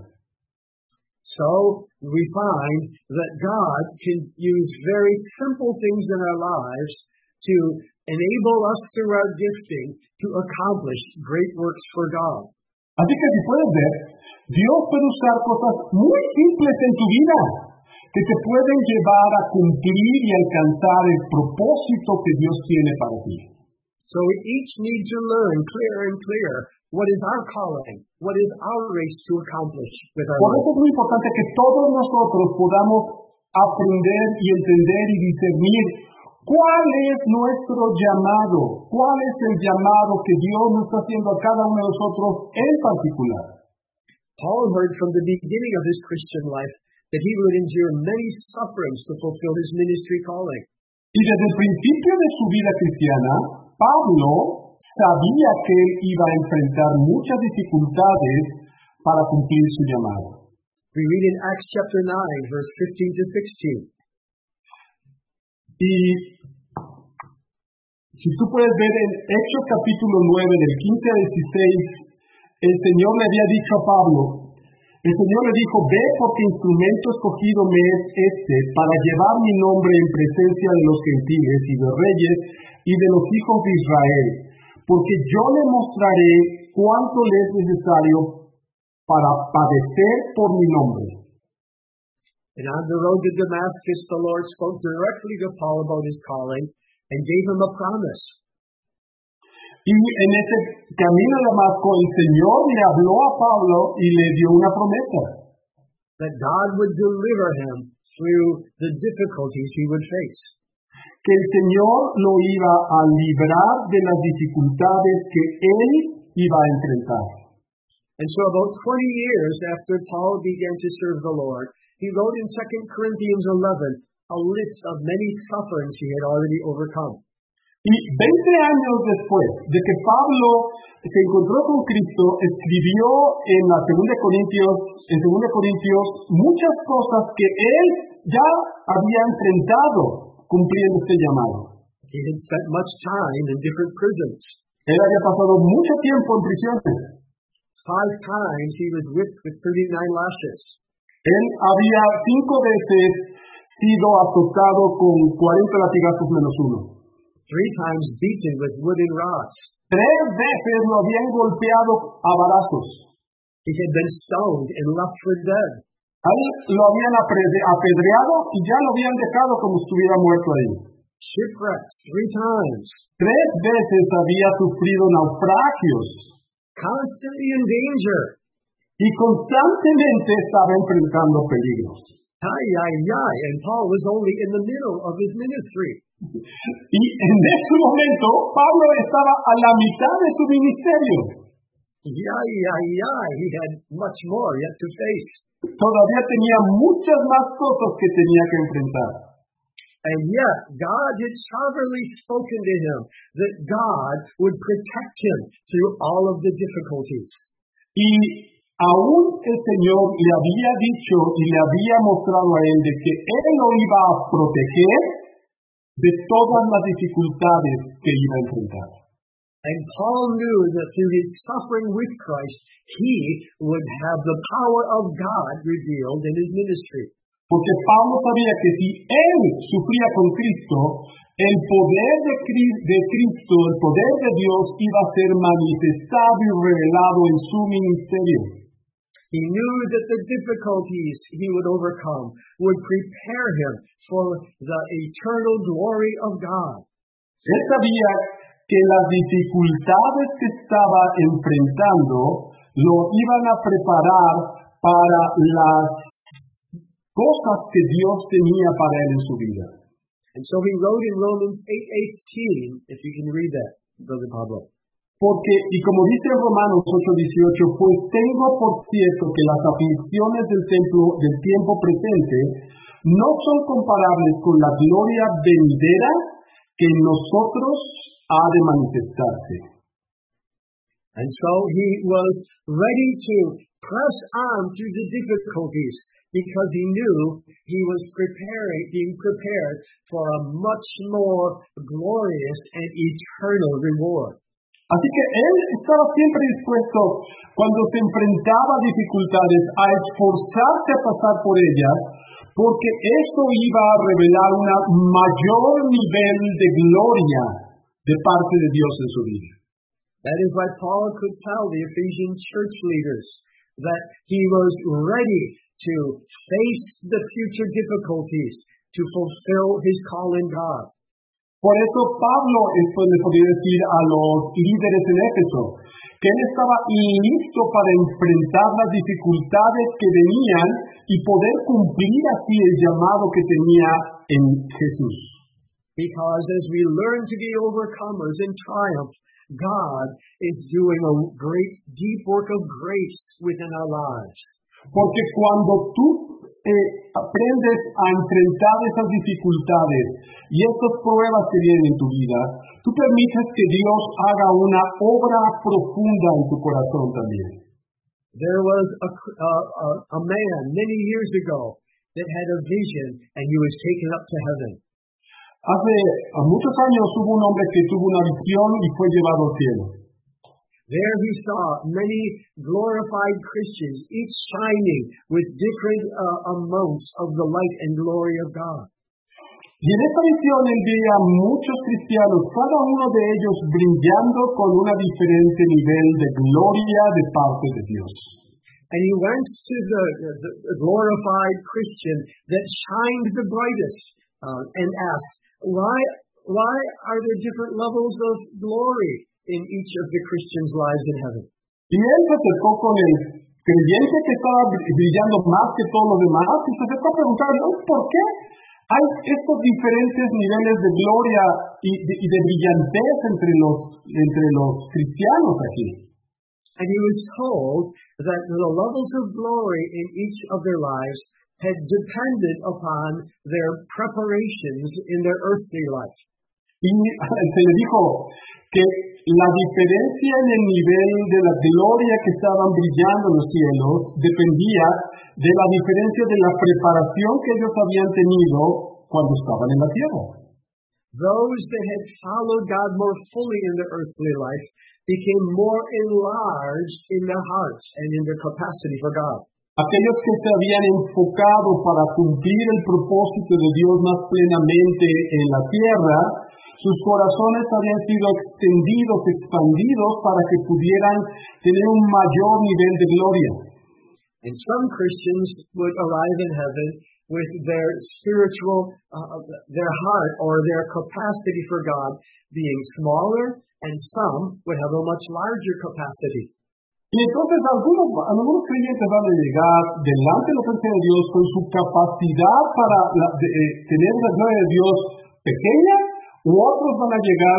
So we find that God can use very simple things in our lives to enable us through our gifting to accomplish great works for God. Así que si puedes ver, Dios puede usar cosas muy simples en tu vida que te pueden llevar a cumplir y alcanzar el propósito que Dios tiene para ti. So we each need to learn clear and clear what is our calling, what is our race to accomplish with our Por life. eso es muy importante que todos nosotros podamos aprender y entender y discernir cuál es nuestro llamado, cuál es el llamado que Dios nos está haciendo a cada uno de nosotros en particular. Paul heard from the beginning of his Christian life that he would endure many sufferings to fulfill his ministry calling. Y desde el principio de su vida cristiana, Pablo sabía que él iba a enfrentar muchas dificultades para cumplir su llamado. We read in Acts chapter nine, verse fifteen to sixteen. Y si tú puedes ver en Hechos capítulo nueve, del quince a dieciséis, el Señor le había dicho a Pablo, el Señor le dijo, ve porque instrumento escogido me es este, para llevar mi nombre en presencia de los gentiles y de reyes y de los hijos de Israel, porque yo le mostraré cuánto le es necesario para padecer por mi nombre. And on the road to Damascus, the Lord spoke directly to Paul about his calling and gave him a promise. Y en ese camino a Damasco, el Señor le habló a Pablo y le dio una promesa. That God would deliver him through the difficulties he would face. Que el Señor lo iba a librar de las dificultades que él iba a enfrentar. And so about twenty years after Paul began to serve the Lord, he wrote in Second Corinthians eleven a list of many sufferings he had already overcome. Y veinte años después de que Pablo se encontró con Cristo, escribió en la Segunda Corintios, en Segunda Corintios muchas cosas que él ya había enfrentado cumpliendo este llamado. He had spent much time in different prisons. Él había pasado mucho tiempo en prisiones. Five times he was whipped with thirty-nine lashes. Él había cinco veces sido azotado con cuarenta latigazos menos uno. Three times beaten with wooden rods. Tres veces lo habían golpeado a balazos. He had been stoned and left for dead. A él lo habían apedreado y ya lo habían dejado como si estuviera muerto ahí. Shipwrecked three times. Tres veces había sufrido naufragios. Constantly in danger. Y constantemente estaba enfrentando peligros. Ay, ay, ay. And Paul was only in the middle of his ministry. Y en ese momento, Pablo estaba a la mitad de su ministerio. Ay, ay, ay. He had much more yet to face. Todavía tenía muchas más cosas que tenía que enfrentar. And yet, God had sovereignly spoken to him that God would protect him through all of the difficulties. Y aún el Señor le había dicho y le había mostrado a él de que él lo iba a proteger de todas las dificultades que iba a enfrentar. And Paul knew that through his suffering with Christ, he would have the power of God revealed in his ministry. Porque Pablo sabía que si él sufría con Cristo, el poder de Cristo, el poder de Dios iba a ser manifestado y revelado en su ministerio. He knew that the difficulties he would overcome would prepare him for the eternal glory of God. Él sabía que las dificultades que estaba enfrentando lo iban a preparar para las cosas que Dios tenía para él en su vida. And so he wrote in Romans eight eighteen, if you can read that, Brother Pablo. Porque, y como dice en Romanos ocho dieciocho, pues tengo por cierto que las aflicciones del, templo, del tiempo presente no son comparables con la gloria venidera que en nosotros ha de manifestarse. And so he was ready to press on through the difficulties because he knew he was preparing, being prepared for a much more glorious and eternal reward. Así que él estaba siempre dispuesto, cuando se enfrentaba a dificultades, a esforzarse a pasar por ellas, porque eso iba a revelar un mayor nivel de gloria de parte de Dios en su vida. That is why Paul could tell the Ephesian church leaders that he was ready to face the future difficulties to fulfill his call in God. Por eso Pablo después le podía decir a los líderes en Éfeso que él estaba listo para enfrentar las dificultades que venían y poder cumplir así el llamado que tenía en Jesús. Because as we learn to be overcomers in triumph, God is doing a great deep work of grace within our lives. Porque cuando tú eh, aprendes a enfrentar esas dificultades y esas pruebas que vienen en tu vida, tú permites que Dios haga una obra profunda en tu corazón también. There was a, a, a, a man many years ago that had a vision and he was taken up to heaven. Hace muchos años hubo un hombre que tuvo una visión y fue llevado al cielo. There he saw many glorified Christians, each shining with different uh, amounts of the light and glory of God. Y en esta visión él veía a muchos cristianos, cada uno de ellos brillando con un diferente nivel de gloria de parte de Dios. And he went to the, the, the glorified Christian that shined the brightest uh, and asked, why, why are there different levels of glory in each of the Christians' lives in heaven? Y él se acercó con el creyente que estaba brillando más que todos los demás y se acercó a preguntarle, ¿por qué hay estos diferentes niveles de gloria y de, y de brillantez entre los, entre los cristianos aquí? And he was told that the levels of glory in each of their lives had depended upon their preparations in their earthly life. Y se le dijo que la diferencia en el nivel de la gloria que estaban brillando en los cielos dependía de la diferencia de la preparación que ellos habían tenido cuando estaban en la tierra. Those that had followed God more fully in their earthly life became more enlarged in their hearts and in their capacity for God. Aquellos que se habían enfocado para cumplir el propósito de Dios más plenamente en la tierra, sus corazones habían sido extendidos, expandidos para que pudieran tener un mayor nivel de gloria. And some Christians would arrive in heaven with their spiritual, uh, their heart or their capacity for God being smaller, and some would have a much larger capacity. Y entonces algunos, algunos creyentes van a llegar delante de la presencia de Dios con su capacidad para la, de, eh, tener la gloria de Dios pequeña, u otros van a llegar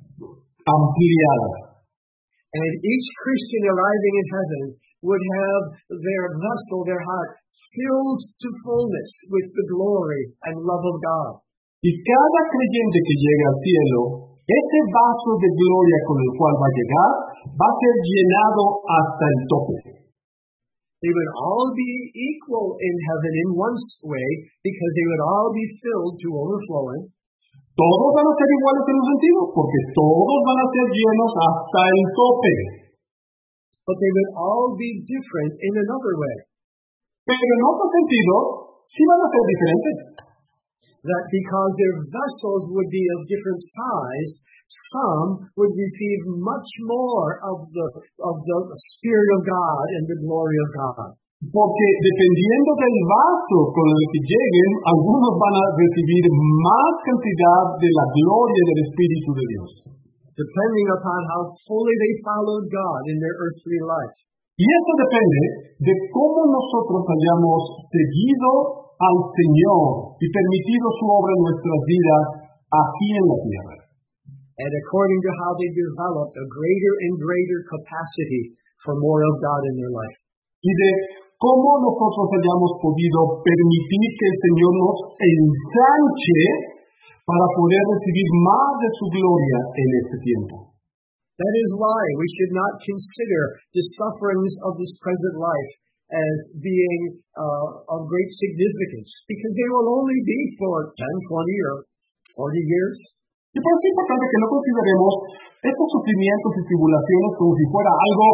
ampliada. And each Christian arriving in heaven would have their vessel, their heart, filled to fullness with the glory and love of God. Y cada creyente que llegue al cielo, ese vaso de gloria con el cual va a llegar, va a ser llenado hasta el tope. They would all be equal in heaven in one way because they would all be filled to overflowing. todos van a ser iguales en un sentido, porque todos van a ser llenos hasta el tope. But they would all be different in another way. Pero en otro sentido, sí van a ser diferentes. That because their vessels would be of different size, some would receive much more of the of the Spirit of God and the glory of God. Porque dependiendo del vaso con el que lleguen, algunos van a recibir más cantidad de la gloria del Espíritu de Dios. Depending upon how fully they followed God in their earthly life. Y eso depende de cómo nosotros hayamos seguido al Señor y permitido su obra en nuestras vidas aquí en la tierra. And according to how they developed a greater and greater capacity for more of God in their life. Y de cómo nosotros hayamos podido permitir que el Señor nos ensanche para poder recibir más de su gloria en este tiempo. That is why we should not consider the sufferings of this present life as being uh, of great significance, because they will only be for ten, twenty, or forty years. Y por eso es importante que no consideremos estos sufrimientos y tribulaciones como si fuera algo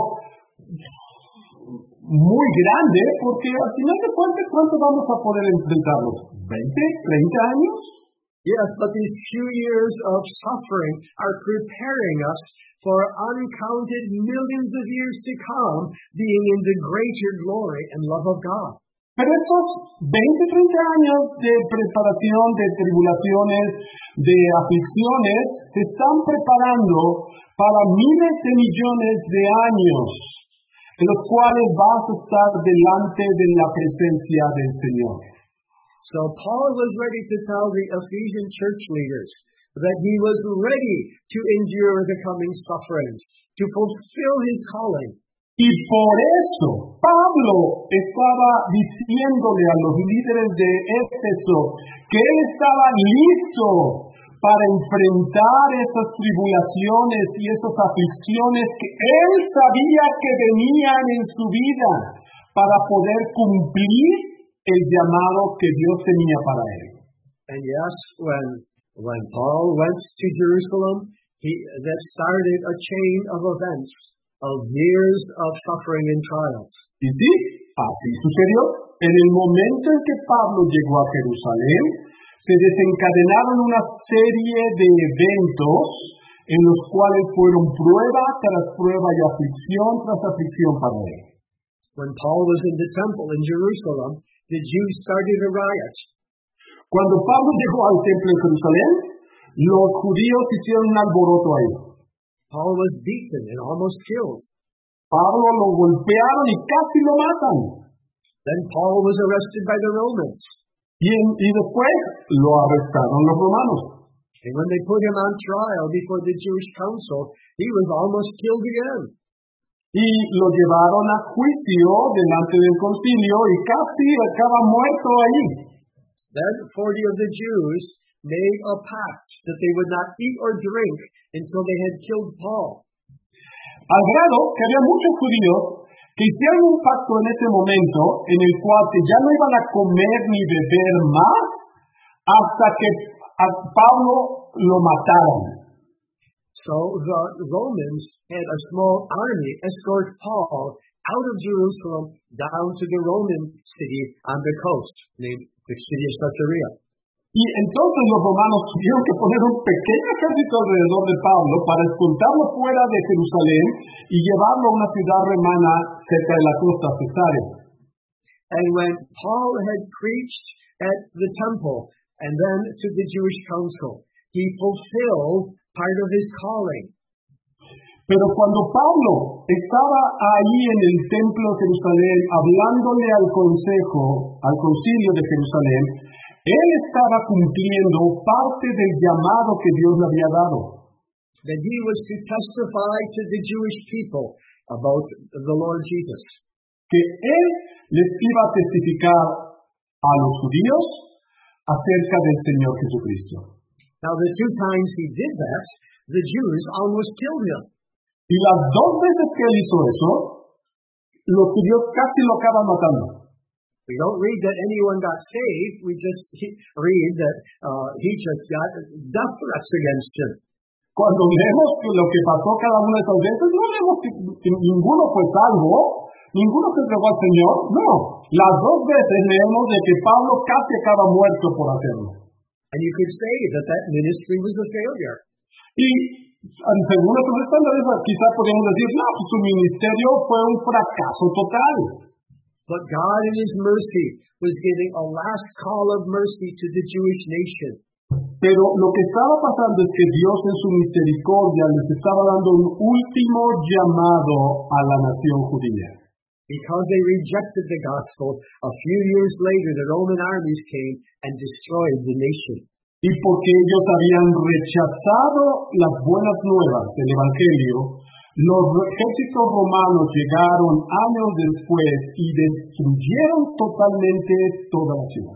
muy grande, porque al final de cuentas, ¿cuánto vamos a poder enfrentarlos? ¿veinte, treinta años? Yes, but these few years of suffering are preparing us for uncounted millions of years to come, being in the greater glory and love of God. Pero estos veinte, treinta años de preparación, de tribulaciones, de aflicciones, se están preparando para miles de millones de años, en los cuales vas a estar delante de la presencia del Señor. So Paul was ready to tell the Ephesian church leaders that he was ready to endure the coming sufferings, to fulfill his calling. Y por eso Pablo estaba diciéndole a los líderes de Éfeso que él estaba listo para enfrentar esas tribulaciones y esas aflicciones que él sabía que venían en su vida para poder cumplir el llamado que Dios tenía para él. And yes, when when Paul went to Jerusalem, he that started a chain of events of years of suffering and trials. Y sí, así sucedió. En el momento en que Pablo llegó a Jerusalén, se desencadenaron una serie de eventos en los cuales fueron prueba tras prueba y aflicción tras aflicción para él. When Paul was in the temple in Jerusalem, the Jews started a riot. Cuando Pablo llegó al templo en Jerusalén, los judíos hicieron un alboroto ahí. Paul was beaten and almost killed. Pablo lo golpearon y casi lo matan. Then Paul was arrested by the Romans. Y, en, y después lo arrestaron los romanos. And when they put him on trial before the Jewish council, he was almost killed again. Y lo llevaron a juicio delante del concilio y casi acaba muerto allí. Then forty of the Jews made a pact that they would not eat or drink until they had killed Paul. Al grado que había muchos judíos que hicieron un pacto en ese momento en el cual que ya no iban a comer ni beber más hasta que a Pablo lo mataran. So the Romans had a small army escort Paul out of Jerusalem down to the Roman city on the coast, named the city of Caesarea. Y entonces los romanos tuvieron que poner un pequeño ejército alrededor de Pablo para escoltarlo fuera de Jerusalén y llevarlo a una ciudad romana cerca de la costa Cesarea. And when Paul had preached at the temple and then to the Jewish council, he fulfilled part of his calling. Pero cuando Pablo estaba ahí en el templo de Jerusalén hablándole al consejo, al concilio de Jerusalén, él estaba cumpliendo parte del llamado que Dios le había dado. That he was to testify to the Jewish people about the Lord Jesus. Que él les iba a testificar a los judíos acerca del Señor Jesucristo. Now the two times he did that, the Jews almost killed him. Y las dos veces que él hizo eso, los judíos casi lo acaban matando. We don't read that anyone got saved. We just read that uh, he just got death threats against him. Cuando leemos lo que pasó cada una de esas veces, no leemos que, que ninguno fue salvo, ninguno se entregó al Señor. No, las dos veces leemos de que Pablo casi acaba muerto por hacerlo. And you could say that that ministry was a failure. Y según estos estándares, quizás podríamos decir, no, pues su ministerio fue un fracaso total. But God in His mercy was giving a last call of mercy to the Jewish nation. Pero lo que estaba pasando es que Dios en su misericordia les estaba dando un último llamado a la nación judía. Because they rejected the gospel, a few years later the Roman armies came and destroyed the nation. Y porque ellos habían rechazado las buenas nuevas del Evangelio, los ejércitos romanos llegaron años después y destruyeron totalmente toda la ciudad.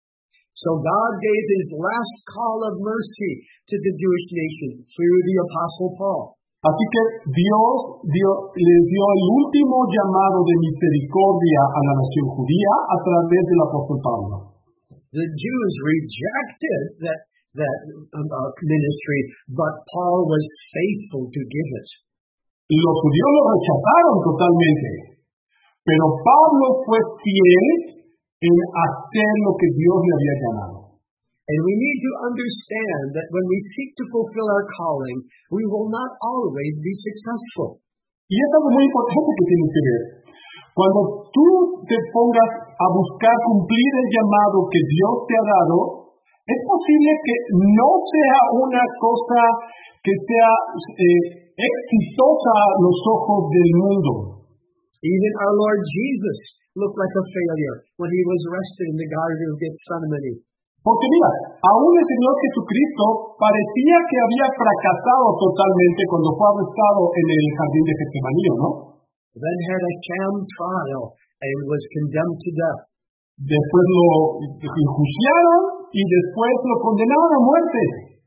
So God gave His last call of mercy to the Jewish nation through the Apostle Paul. Así que Dios dio, les dio el último llamado de misericordia a la nación judía a través del apóstol Pablo. The Jews rejected that, that uh, ministry, but Paul was faithful to give it. Los judíos lo rechazaron totalmente, pero Pablo fue fiel en hacer lo que Dios le había llamado. And we need to understand that when we seek to fulfill our calling, we will not always be successful. Y es algo muy importante que tienes que ver. Cuando tú te pongas a buscar cumplir el llamado que Dios te ha dado, es posible que no sea una cosa que sea eh, exitosa a los ojos del mundo. Even our Lord Jesus looked like a failure when He was arrested in the Garden of Gethsemane. Porque mira, aún el Señor Jesucristo parecía que había fracasado totalmente cuando fue arrestado en el jardín de Getsemaní, ¿no? Then had a sham trial and was condemned to death. Después lo enjuiciaron y después lo condenaron a muerte.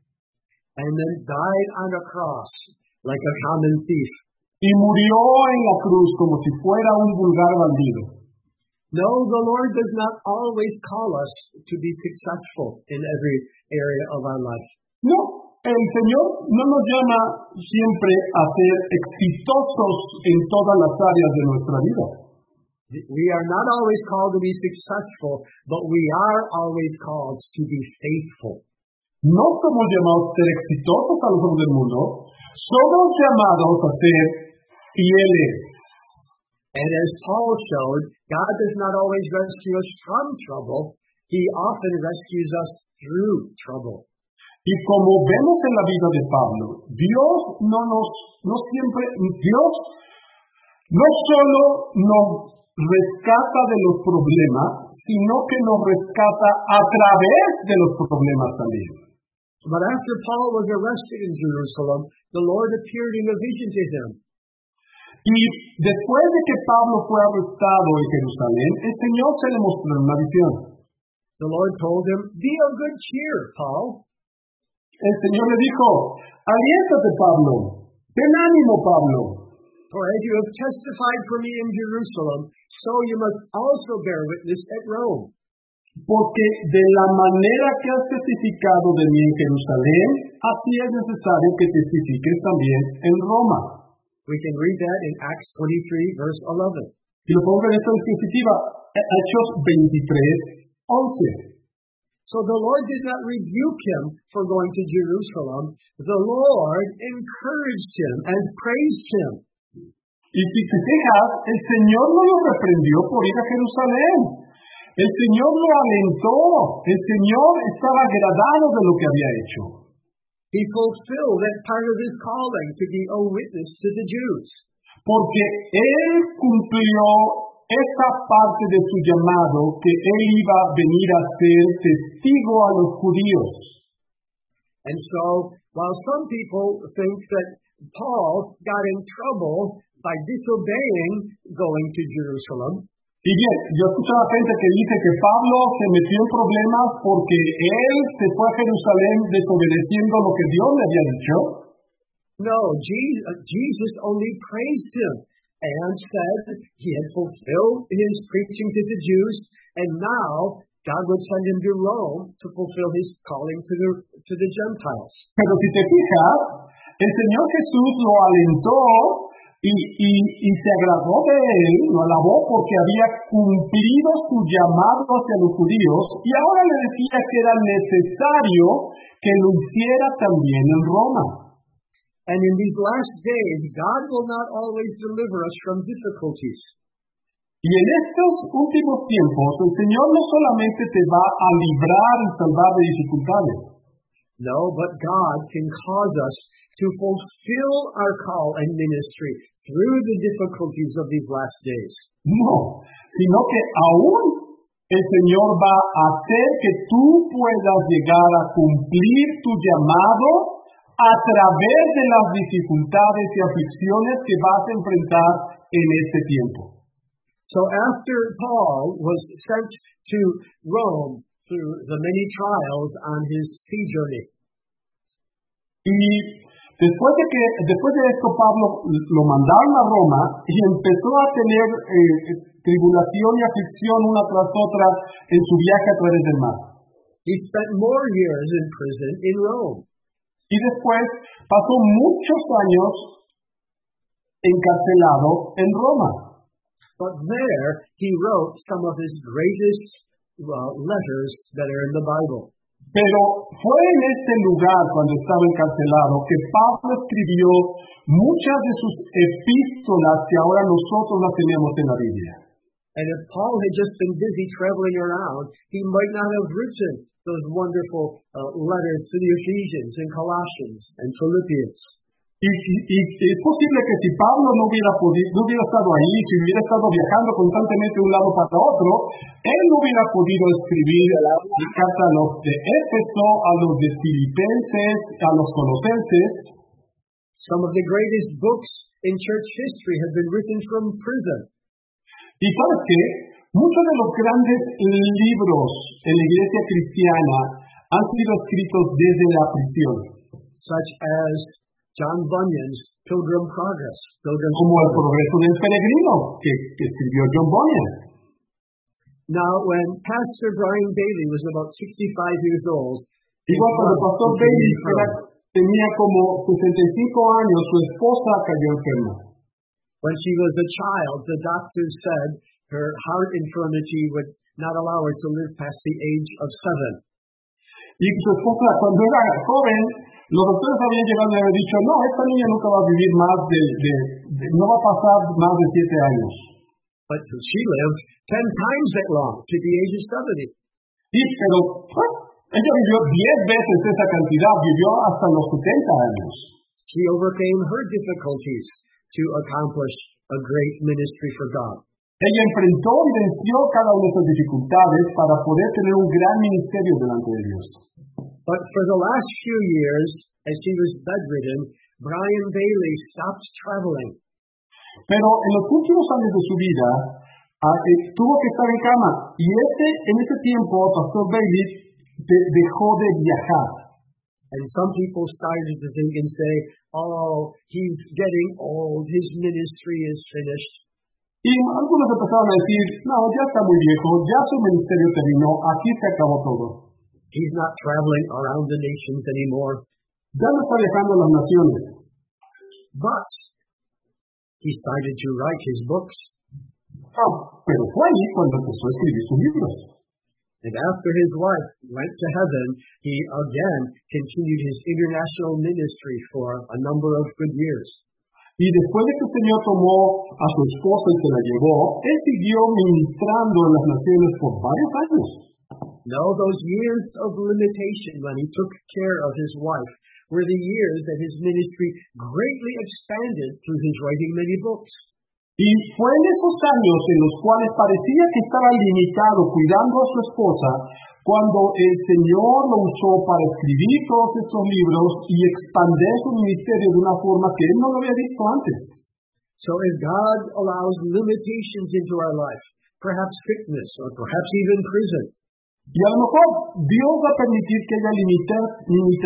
And then died on a cross like a common thief. Y murió en la cruz como si fuera un vulgar bandido. No, the Lord does not always call us to be successful in every area of our life. No, el Señor no nos llama siempre a ser exitosos en todas las áreas de nuestra vida. We are not always called to be successful, but we are always called to be faithful. No somos llamados a ser exitosos a los ojos del mundo, somos llamados a ser fieles. And as Paul showed, God does not always rescue us from trouble. He often rescues us through trouble. Y como vemos en la vida de Pablo, Dios no nos, no siempre, Dios no solo nos rescata de los problemas, sino que nos rescata a través de los problemas también. But after Paul was arrested in Jerusalem, the Lord appeared in a vision to him. Y después de que Pablo fue arrestado en Jerusalén, el Señor se le mostró en una visión. The Lord told him, "Be of good cheer, Paul." El Señor le dijo, aliéntate, Pablo, ten ánimo, Pablo. For as you have testified for me in Jerusalem, so you must also bear witness at Rome. Porque de la manera que has testificado de mí en Jerusalén, así es necesario que testifiques también en Roma. We can read that in Acts twenty-three, verse eleven. Y lo pongo en esta perspectiva, Hechos veintitrés, once. So the Lord did not rebuke him for going to Jerusalem. The Lord encouraged him and praised him. Y si te fijas, el Señor no lo reprendió por ir a Jerusalén. El Señor lo alentó. El Señor estaba agradado de lo que había hecho. He fulfilled that part of his calling to be a witness to the Jews. Porque él cumplió esa parte de su llamado que él iba a venir a ser testigo a los judíos. And so, while some people think that Paul got in trouble by disobeying going to Jerusalem, y bien, yo escucho a gente que dice que Pablo se metió en problemas porque él se fue a Jerusalén desobedeciendo lo que Dios le había dicho. no, Jesus only praised him and said he had fulfilled his preaching to the Jews, and now God would send him to Rome to fulfill his calling to the, to the Gentiles. Pero si te fijas, el Señor Jesús lo alentó y, y, y se agradó de él, lo alabó porque había cumplido su llamado hacia los judíos y ahora le decía que era necesario que lo hiciera también en Roma. And in these last days, God will not always deliver us from difficulties. Y en estos últimos tiempos, el Señor no solamente te va a librar y salvar de dificultades. No, but God can cause us to fulfill our call and ministry through the difficulties of these last days. No, sino que aún el Señor va a hacer que tú puedas llegar a cumplir tu llamado a través de las dificultades y aflicciones que vas a enfrentar en este tiempo. So after Paul was sent to Rome through the many trials on his sea journey, y después de que después de esto Pablo lo mandaron a Roma y empezó a tener eh, tribulación y aflicción una tras otra en su viaje a través del mar. He spent more years in prison in Rome. Y después pasó muchos años encarcelado en Roma. But there he wrote some of his greatest uh, letters that are in the Bible. Pero fue en este lugar, cuando estaba encarcelado, que Pablo escribió muchas de sus epístolas que ahora nosotros las tenemos en la Biblia. And if Paul had just been busy traveling around, he might not have written those wonderful uh, letters to the Ephesians and Colossians and Philippians. Y, y, y es posible que si Pablo no hubiera podido, no hubiera estado ahí, si hubiera estado viajando constantemente de un lado para otro, él no hubiera podido escribir la carta a los de Éfeso, a los de Filipenses, a los Colosenses. Some of the greatest books in church history have been written from prison. Y sabes qué, muchos de los grandes libros en la iglesia cristiana han sido escritos desde la prisión. Such as John Bunyan's Pilgrim Progress. Pilgrim's Como el progreso del peregrino que, que escribió John Bunyan. Now, when Pastor Brian Bailey was about sixty-five years old, igual cuando el pastor Bailey era, tenía como sesenta y cinco años, su esposa cayó enferma. When she was a child, the doctors said her heart infirmity would not allow her to live past the age of seven. Y su esposa, cuando era joven, los doctores habían llegado y habían dicho, no, esta niña nunca va a vivir más de, de, de no va a pasar más de siete años. But she lived ten times that long, to the age of seventy. Sí, pero pues, ella vivió diez veces esa cantidad, vivió hasta los setenta años. She overcame her difficulties to accomplish a great ministry for God. Ella enfrentó y venció cada una de esas dificultades para poder tener un gran ministerio delante de Dios. But for the last few years, as she was bedridden, Brian Bailey stopped traveling. Pero en los últimos años de su vida, uh, eh, tuvo que estar en cama. Y ese, en ese tiempo, Pastor Bailey de, dejó de viajar. And some people started to think and say, oh, he's getting old, his ministry is finished. Y algunos empezaron a decir, no, ya está muy viejo, ya su ministerio terminó, aquí se acabó todo. He's not traveling around the nations anymore. Ya no está viajando a las naciones. But he started to write his books. Oh, pero fue ahí cuando empezó a escribir sus libros. And after his wife went to heaven, he again continued his international ministry for a number of good years. Y después de que el Señor tomó a su esposa y se la llevó, él siguió ministrando en las naciones por varios años. No, those years of limitation when he took care of his wife were the years that his ministry greatly expanded through his writing many books. Y fue en esos años en los cuales parecía que estaba limitado cuidando a su esposa, cuando el Señor lo usó para escribir todos estos libros y expandir su ministerio de una forma que él no lo había visto antes. So if God allows limitations into our life, perhaps sickness or perhaps even prison, y a lo mejor Dios va a permitir que haya limita,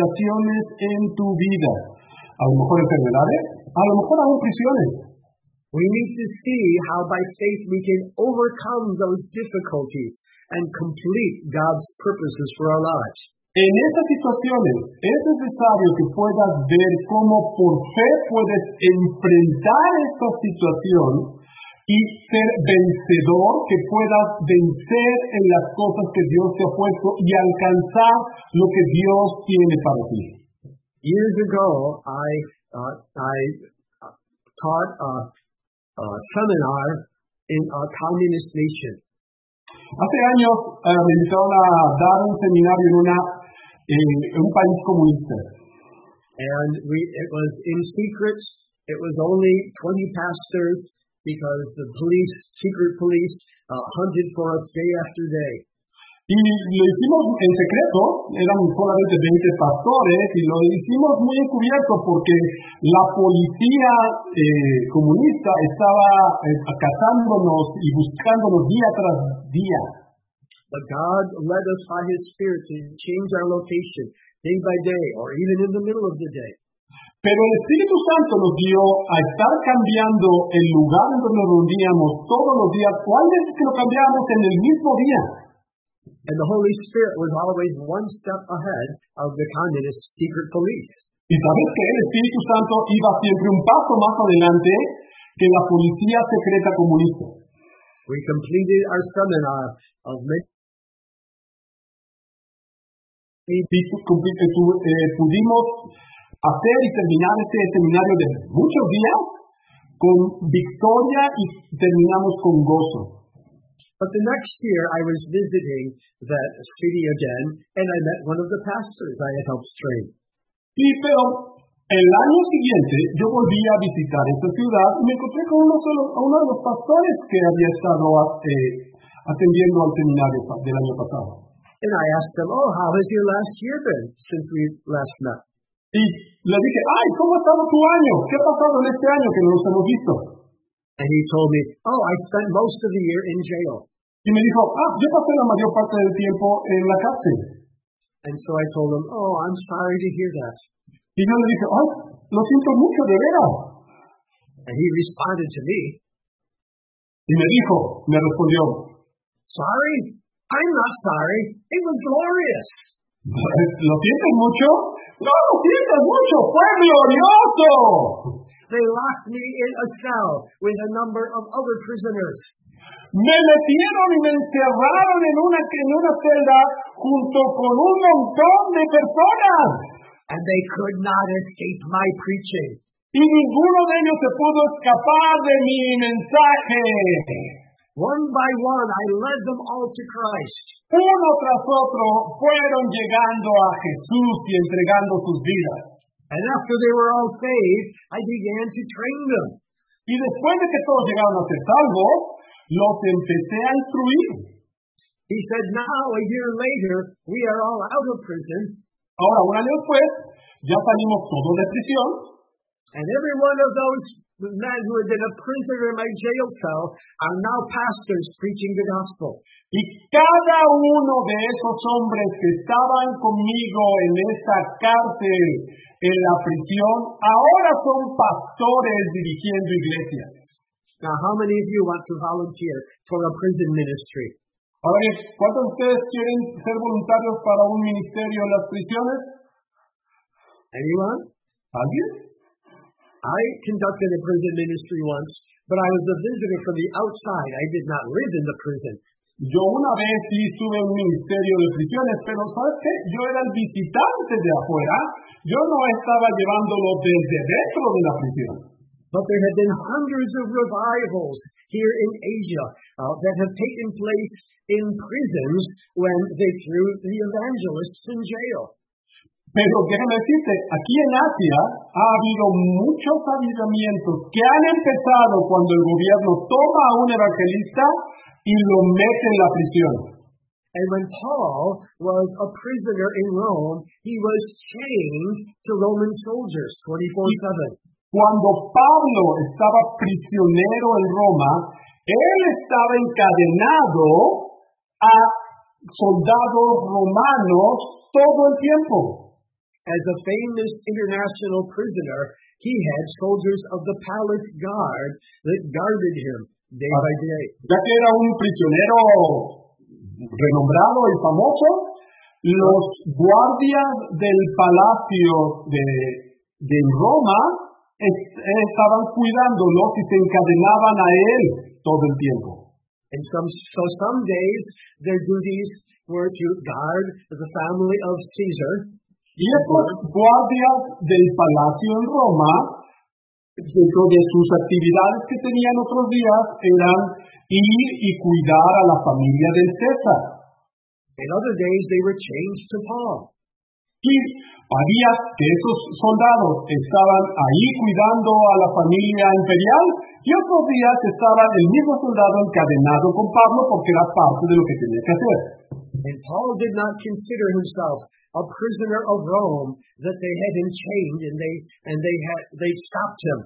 limitaciones en tu vida. A lo mejor enfermedades, a lo mejor aún prisiones. We need to see how by faith we can overcome those difficulties and complete God's purposes for our lives. En estas situaciones es necesario que puedas ver cómo por fe puedes enfrentar esta situación y ser vencedor, que puedas vencer en las cosas que Dios te ha puesto y alcanzar lo que Dios tiene para ti. Years ago, I uh, I taught a, a seminar in a communist nation. Hace años uh, me invitaron a dar un seminario en una en un país comunista. And we it was in secret. It was only twenty pastors because the police, secret police, uh, hunted for us day after day. Y lo hicimos en secreto, eran solamente veinte pastores, y lo hicimos muy encubierto porque la policía eh, comunista estaba eh, cazándonos y buscándonos día tras día. But God led us by His Spirit to change our location day by day, or even in the middle of the day. Pero el Espíritu Santo nos dio a estar cambiando el lugar en donde nos reuníamos todos los días, o hay veces que lo cambiábamos en el mismo día. And the Holy Spirit was always one step ahead of the communist secret police. Y sabes que el Espíritu Santo iba siempre un paso más adelante que la policía secreta comunista. We completed our seminar of many y eh, pudimos hacer y terminar este seminario de muchos días con victoria y terminamos con gozo. But the next year I was visiting that city again, and I met one of the pastors I had helped train. Y pero el año siguiente yo volví a visitar esta ciudad y me encontré con uno, solo, uno de los pastores que había estado eh, atendiendo al seminario del año pasado. And I asked him, oh, how has your last year been since we last met? Y le dije, ay, ¿cómo ha estado tu año? ¿Qué ha pasado en este año que no nos hemos visto? And he told me, oh, I spent most of the year in jail. Y me dijo, ah, yo pasé la mayor parte del tiempo en la cárcel. And so I told him, oh, I'm sorry to hear that. Y yo le dije, ay, lo siento mucho, de veras. And he responded to me. Y me dijo, me respondió, sorry? I'm not sorry. It was glorious. ¿Lo sientes mucho? No lo sientes mucho, fue glorioso. They locked me in a cell with a number of other prisoners. Me metieron y me encerraron en una, en una celda junto con un montón de personas. And they could not escape my preaching. Y ninguno de ellos se pudo escapar de mi mensaje. One by one, I led them all to Christ. Uno tras otro fueron llegando a Jesús y entregando sus vidas. And after they were all saved, I began to train them. Y después de que todos llegaron a ser salvos, los empecé a instruir. He said, now, a year later, we are all out of prison. Ahora, un año después, ya salimos todos de prisión. And every one of those men who had been a prisoner in my jail cell are now pastors preaching the gospel. Y cada uno de esos hombres que estaban conmigo en esta cárcel, en la prisión, ahora son pastores dirigiendo iglesias. Now, how many of you want to volunteer for a prison ministry? Ahora, ¿cuántos de ustedes quieren ser voluntarios para un ministerio en las prisiones? Anyone? ¿Alguien? I conducted a prison ministry once, but I was a visitor from the outside. I did not live in the prison. Yo una vez sí estuve en un ministerio de prisiones, pero ¿sabes qué? Yo era el visitante de afuera. Yo no estaba llevándolo desde dentro de la prisión. But there have been hundreds of revivals here in Asia uh, that have taken place in prisons when they threw the evangelists in jail. Pero déjame decirte, aquí en Asia ha habido muchos avivamientos que han empezado cuando el gobierno toma a un evangelista y lo mete en la prisión. And when Paul was a prisoner in Rome, he was chained to Roman soldiers twenty-four seven. Cuando Pablo estaba prisionero en Roma, él estaba encadenado a soldados romanos todo el tiempo. as a famous international prisoner, he had soldiers of the palace guard that guarded him day by day. Ya que era un prisionero renombrado y famoso, los guardias del palacio de, de Roma est- estaban cuidándolo y se encadenaban a él todo el tiempo. And some, so some days their duties were to guard the family of Caesar. Y estos guardias del palacio en Roma, dentro de sus actividades que tenían otros días, eran ir y cuidar a la familia del César. In other days they were changed to Paul. Y había que esos soldados estaban ahí cuidando a la familia imperial y otros días estaba el mismo soldado encadenado con Pablo porque era parte de lo que tenía que hacer. And Paul did not consider himself a prisoner of Rome, that they had him chained and they and they had they stopped him.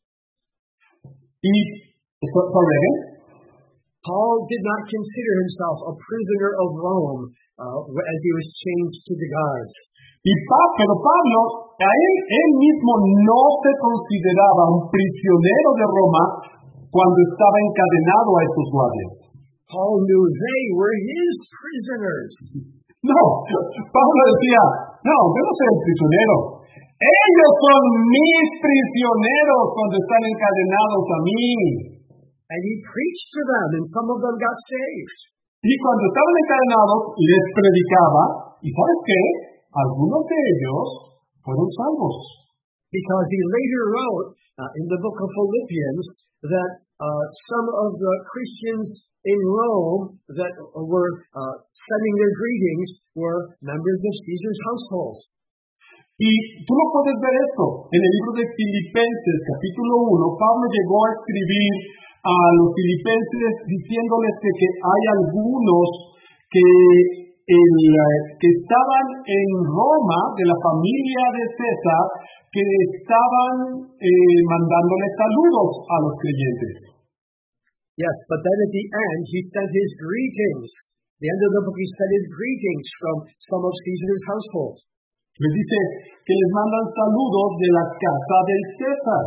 Y sorry again? Paul did not consider himself a prisoner of Rome uh, as he was chained to the guards. Y pa- pero Pablo, a él, él mismo no se consideraba un prisionero de Roma cuando estaba encadenado a estos guardias. Paul knew they were his prisoners. No, Pablo decía, no, yo no soy el prisionero. Ellos son mis prisioneros cuando están encadenados a mí. And he preached to them, and some of them got saved. Y cuando estaban encadenados, les predicaba, y ¿sabes qué? Algunos de ellos fueron salvos. Because he later wrote uh, in the book of Philippians that uh, some of the Christians in Rome that were uh, sending their greetings were members of Caesar's household. Y tú no puedes ver esto. En el libro de Filipenses, capítulo uno, Pablo llegó a escribir a los filipenses diciéndoles que, que hay algunos que, el, que estaban en Roma, de la familia de César, que estaban eh, mandándoles saludos a los creyentes. Yes, but then at the end, he sent his greetings. The end of the book, he sent his greetings from some of Caesar's household. Les dice que les mandan saludos de la casa del César.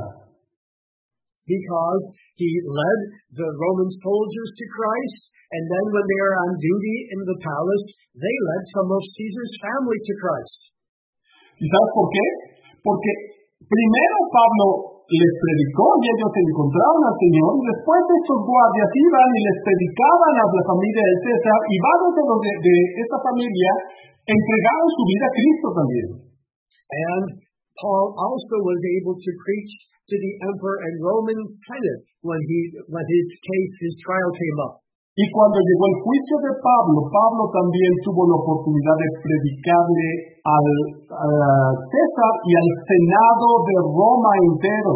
Because he led the Roman soldiers to Christ, and then when they are on duty in the palace, they led some of Caesar's family to Christ. ¿Y sabes por qué? Porque primero Pablo les predicó y ellos se encontraron al Señor, y después estos guardias iban y les predicaban a la familia de César, y varios de los de, de esa familia entregaron su vida a Cristo también. And Paul also was able to preach to the emperor and Roman Senate when he when his case, his trial came up. Y cuando llegó el juicio de Pablo, Pablo también tuvo la oportunidad de predicarle al, al César y al Senado de Roma entero.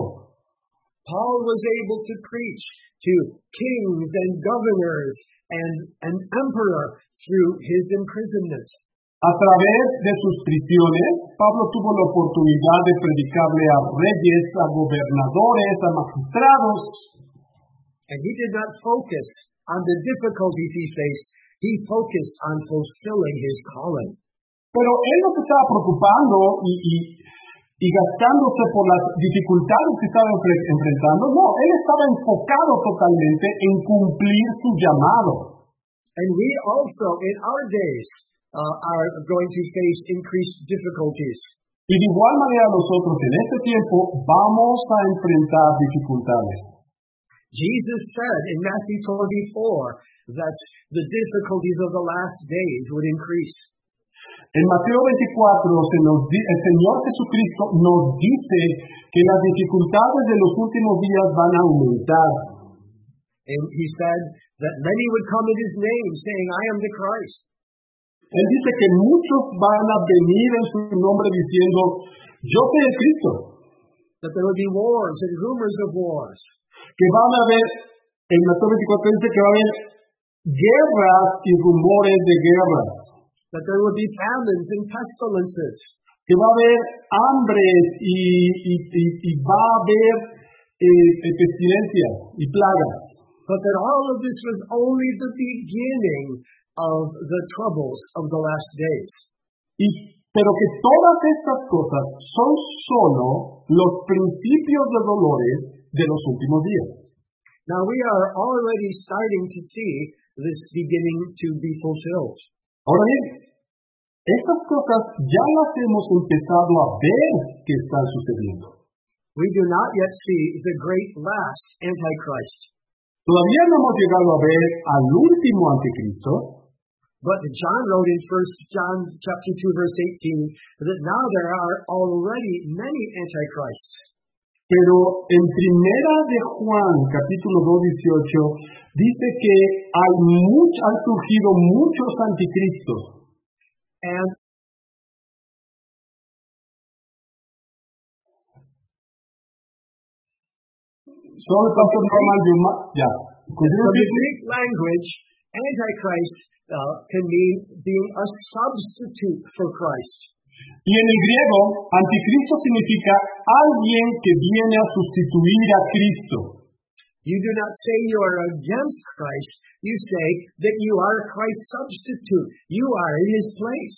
Paul was able to preach to kings and governors and an emperor through his imprisonment. A través de sus prisiones, Pablo tuvo la oportunidad de predicarle a reyes, a gobernadores, a magistrados. And he did not focus on the difficulties he faced. He focused on fulfilling his calling. Pero él no se estaba preocupando y, y, y gastándose por las dificultades que estaba enfre- enfrentando. No, él estaba enfocado totalmente en cumplir su llamado. And we also, in our days, uh, are going to face increased difficulties. Y de igual manera nosotros en este tiempo vamos a enfrentar dificultades. Jesus said in Matthew twenty-four that the difficulties of the last days would increase. En Mateo veinticuatro, se nos di- el Señor Jesucristo nos dice que las dificultades de los últimos días van a aumentar. And he said that many would come in his name saying, I am the Christ. Él dice que muchos van a venir en su nombre diciendo, yo soy el Cristo. That there would be wars and rumors of wars. Que van a haber, en Mateo veinticuatro dice que va a haber guerras y rumores de guerras. That there would be famines and pestilences. Que va a haber hambres y, y, y, y va a haber eh, pestilencias y plagas. But that all of this was only the beginning of the troubles of the last days. Y, pero que todas estas cosas son solo los principios de dolores de los últimos días. Now we are already starting to see this beginning to be fulfilled. Ahora bien, estas cosas ya las hemos empezado a ver que están sucediendo. We do not yet see the great last Antichrist. Todavía no hemos llegado a ver al último anticristo. But John wrote in First John chapter two verse eighteen that now there are already many antichrists. Pero en Primera de Juan capítulo dos dieciocho dice que hay much, han surgido muchos anticristos. And Solo el pastor normal de uma, ya. from the Greek language, Antichrist uh, can mean being a substitute for Christ. Y en el griego, anticristo significa alguien que viene a sustituir a Cristo. You do not say you are against Christ. You say that you are Christ's substitute. You are in his place.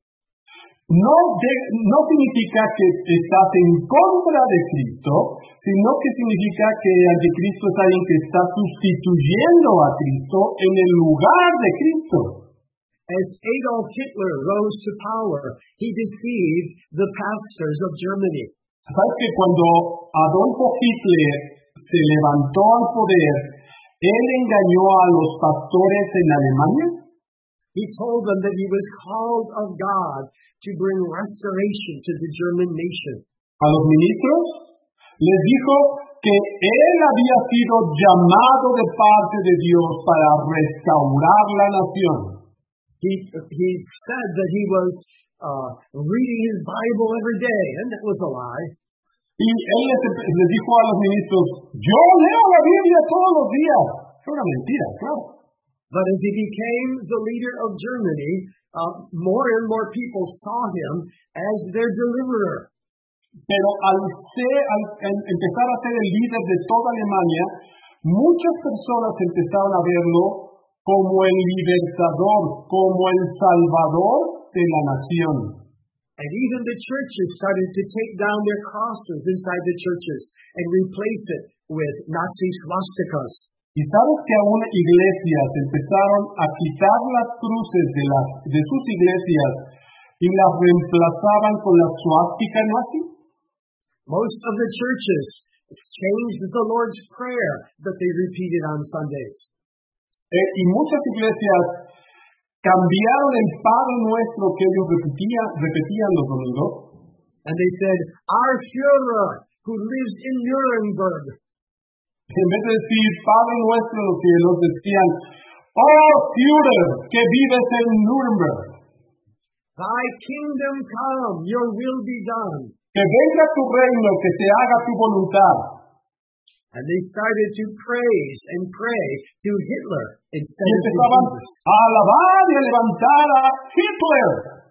No, de, no significa que estás en contra de Cristo, sino que significa que el anticristo es alguien que está sustituyendo a Cristo en el lugar de Cristo. As Adolf Hitler rose to power, he deceived the pastors of Germany. ¿Sabes que cuando Adolfo Hitler se levantó al poder, él engañó a los pastores en Alemania? He told them that he was called of God to bring restoration to the German nation. A los ministros les dijo que él había sido llamado de parte de Dios para restaurar la nación. He, he said that he was uh, reading his Bible every day, and that was a lie. Y él les, les dijo a los ministros, yo leo la Biblia todos los días. Es una mentira, claro. But as he became the leader of Germany, uh, more and more people saw him as their deliverer. Pero al, ser, al en, empezar a ser el líder de toda Alemania, muchas personas empezaron a verlo como el libertador, como el salvador de la nación. And even the churches started to take down their crosses inside the churches and replace it with Nazi swastikas. Y sabes que aún iglesias empezaron a quitar las cruces de, las, de sus iglesias y las reemplazaban con la suástica nazi. Most of the churches changed the Lord's Prayer that they repeated on Sundays. Eh, y muchas iglesias cambiaron el Padre Nuestro que ellos repetían, repetían los domingos. And they said, our Führer who lives in Nuremberg. En vez de decir Padre Nuestro en los cielos, decían, oh Führer que vives en Nuremberg. Thy kingdom come, your will be done. Que venga tu reino, que se haga tu voluntad. And they started to praise and pray to Hitler instead Y of to empezaban Jesus. a alabar y a levantar a Hitler.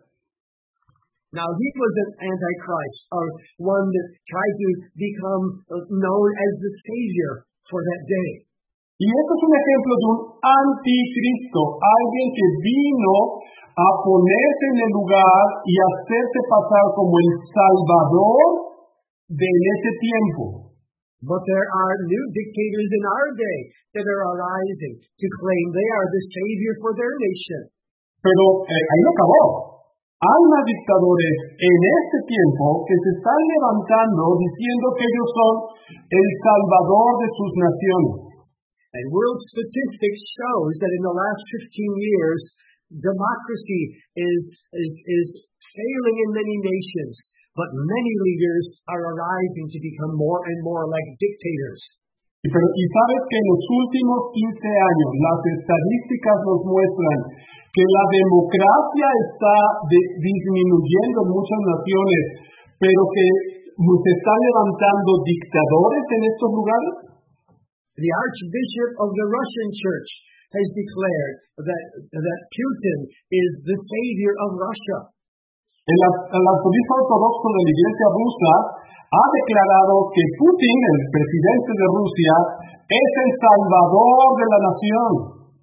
Now he was an antichrist, or one that tried to become known as the Savior for that day. Y esto es un ejemplo de un anticristo, alguien que vino a ponerse en el lugar y hacerse pasar como el salvador de ese tiempo. But there are new dictators in our day that are arising to claim they are the Savior for their nation. Pero eh, ahí no acabó. Hay más dictadores en este tiempo que se están levantando diciendo que ellos son el salvador de sus naciones. And world statistics shows that in the last fifteen years, democracy is, is, is failing in many nations, but many leaders are arriving to become more and more like dictators. Y, pero, y sabes que en los últimos quince años las estadísticas nos muestran que la democracia está de, disminuyendo en muchas naciones, pero que se están levantando dictadores en estos lugares. The Archbishop of the Russian Church has declared that, that Putin is the savior of Russia. El, el arzobispo ortodoxo de la Iglesia rusa ha declarado que Putin, el presidente de Rusia, es el salvador de la nación.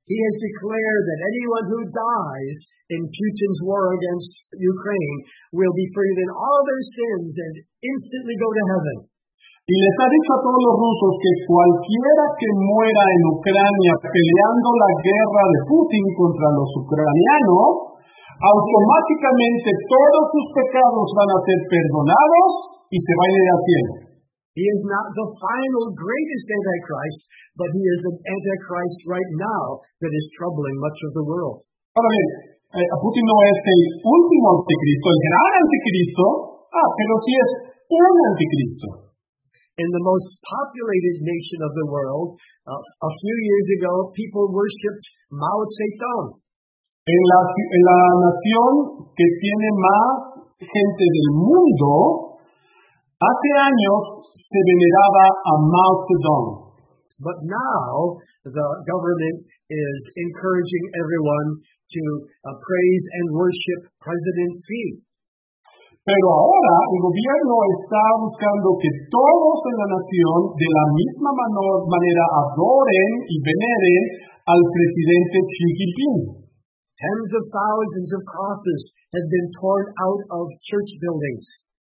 He has declared that anyone who dies in Putin's war against Ukraine will be forgiven all their sins and instantly go to heaven. Y les ha dicho a todos los rusos que cualquiera que muera en Ucrania peleando la guerra de Putin contra los ucranianos, automáticamente todos sus pecados van a ser perdonados y se van a ir al cielo. He is not the final greatest Antichrist, but he is an Antichrist right now that is troubling much of the world. Ahora bien, eh, Putin no es el último anticristo, el gran anticristo, ah, pero sí es un anticristo. In the most populated nation of the world, uh, a few years ago, people worshipped Mao Zedong. En la, en la nación que tiene más gente del mundo, hace años se veneraba a Mao Zedong. But now the government is encouraging everyone to uh, praise and worship President Xi. Pero ahora el gobierno está buscando que todos en la nación de la misma mano, manera adoren y veneren al presidente Xi Jinping. Tens of thousands of crosses have been torn out of church buildings.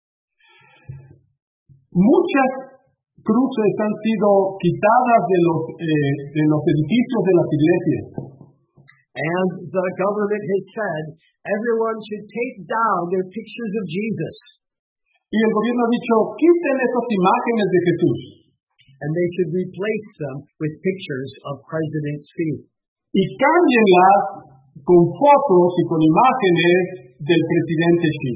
Muchas cruces han sido quitadas de los, eh, de los edificios de las iglesias. And the government has said everyone should take down their pictures of Jesus. Y el gobierno ha dicho, quiten esas imágenes de Jesús. And they should replace them with pictures of President Xi. Y cámbienlas con fotos y con imágenes del presidente Xi.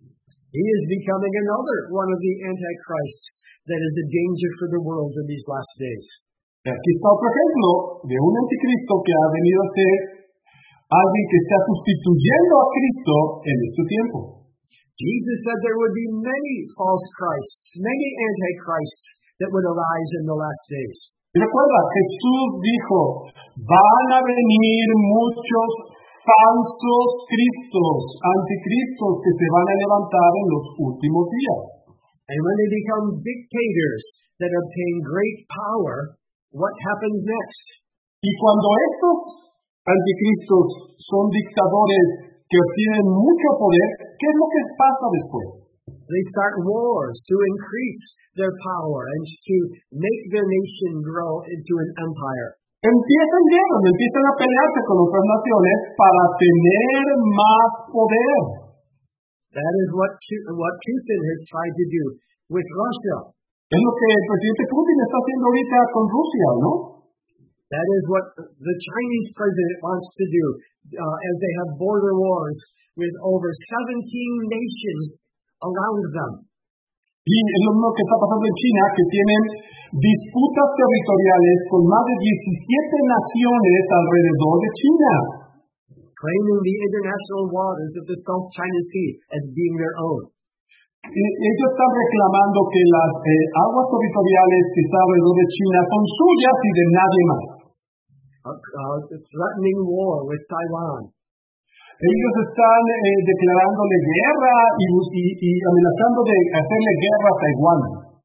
He is becoming another one of the antichrists that is a danger for the world in these last days. Aquí está otro ejemplo de un anticristo que ha venido a ser alguien que está sustituyendo a Cristo en este tiempo. Jesus said there would be many false Christs, many antichrists that would arise in the last days. Y recuerda, Jesús dijo, van a venir muchos falsos cristos, anticristos que se van a levantar en los últimos días. And when they become dictators that obtain great power, what happens next? Y cuando estos anticristos son dictadores que obtienen mucho poder, ¿qué es lo que pasa después? They start wars to increase their power and to make their nation grow into an empire. Empiezan guerras, empiezan a pelearse con otras naciones para tener más poder. That is what what Putin has tried to do with Russia. Es lo que el presidente Putin está haciendo ahorita con Rusia, ¿no? That is what the Chinese president wants to do, uh, as they have border wars with over seventeen nations around them. Y es lo mismo que está pasando en China, que tienen disputas territoriales con más de diecisiete naciones alrededor de China. Claiming the international waters of the South China Sea as being their own. Y ellos están reclamando que las eh, aguas territoriales que están alrededor de China son suyas y de nadie más. Uh, uh, threatening war with Taiwan. Ellos están eh, declarándole guerra y, y, y amenazando de hacerle guerra a Taiwán.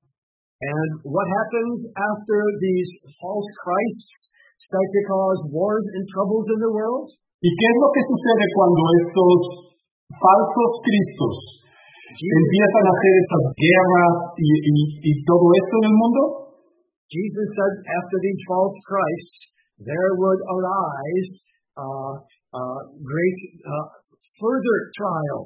And what happens after these false Christs start to cause wars and troubles in the world? ¿Y qué es lo que sucede cuando estos falsos cristos Jesus empiezan a hacer estas guerras y, y, y todo esto en el mundo? Jesus said after these false Christs there would arise uh, uh, great uh, further trials.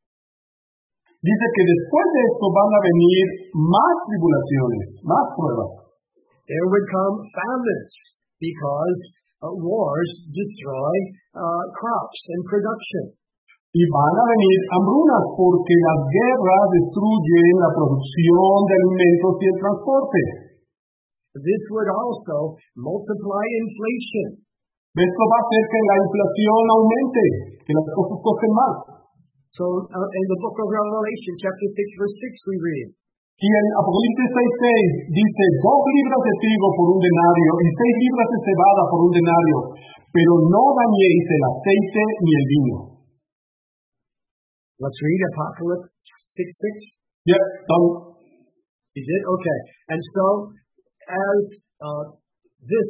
Dice que después de esto van a venir más tribulaciones, más pruebas. There would come famines because uh, wars destroy uh, crops and production. Y van a venir hambrunas porque las guerras destruyen la producción de alimentos y el transporte. This would also multiply inflation. Esto va a hacer que la inflación aumente, que las cosas costen más. So uh, in the book of Revelation, chapter six, verse six, we read. Y en Apocalipsis seis seis dice, dos libras de trigo por un denario y seis libras de cebada por un denario, pero no dañéis el aceite ni el vino. Let's read Apocalypse six six. Yeah, done. You did? Okay. And so, as uh, this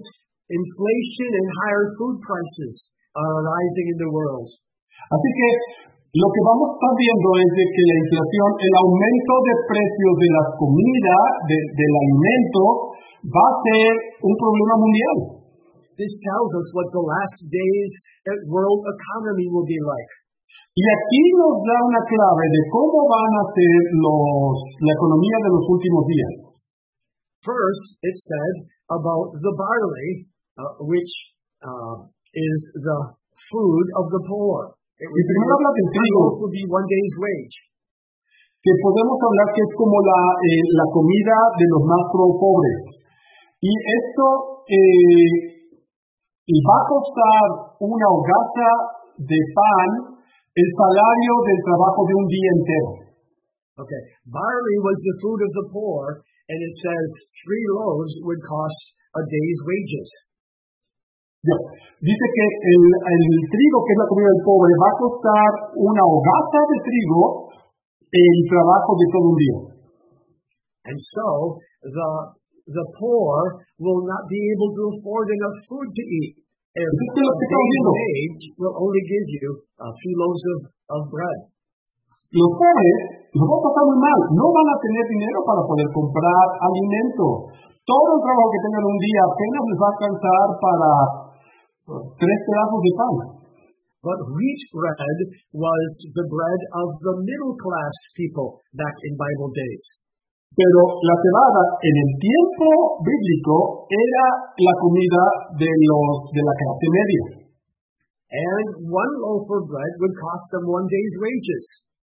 inflation and higher food prices are arising in the world. Así que lo que vamos a estar viendo es de que la inflación, el aumento de precios de la comida, de, del alimento, va a ser un problema mundial. This tells us what the last days world economy will be like. Y aquí nos da una clave de cómo van a ser los, la economía de los últimos días. First, it said about the barley, uh, which uh, is the food of the poor. It Y primero habla del trigo, will be one day's wage. que podemos hablar que es como la, eh, la comida de los más pobres. Y esto eh, va a costar una hogaza de pan el salario del trabajo de un día entero. Okay, barley was the food of the poor, and it says three loaves would cost a day's wages. Ya. Dice que el, el trigo, que es la comida del pobre, va a costar una hogaza de trigo el trabajo de todo un día. And so the the poor will not be able to afford enough food to eat. If a day's wage will only give you a few loaves of, of bread. Los pobres los van a pasar muy mal, no van a tener dinero para poder comprar alimento. Todo el trabajo que tengan un día apenas les va a alcanzar para tres pedazos de pan. But wheat bread was the bread of the middle class people back in Bible days. Pero la cebada en el tiempo bíblico era la comida de los de la clase media. And one loaf of bread would cost them one day's wages.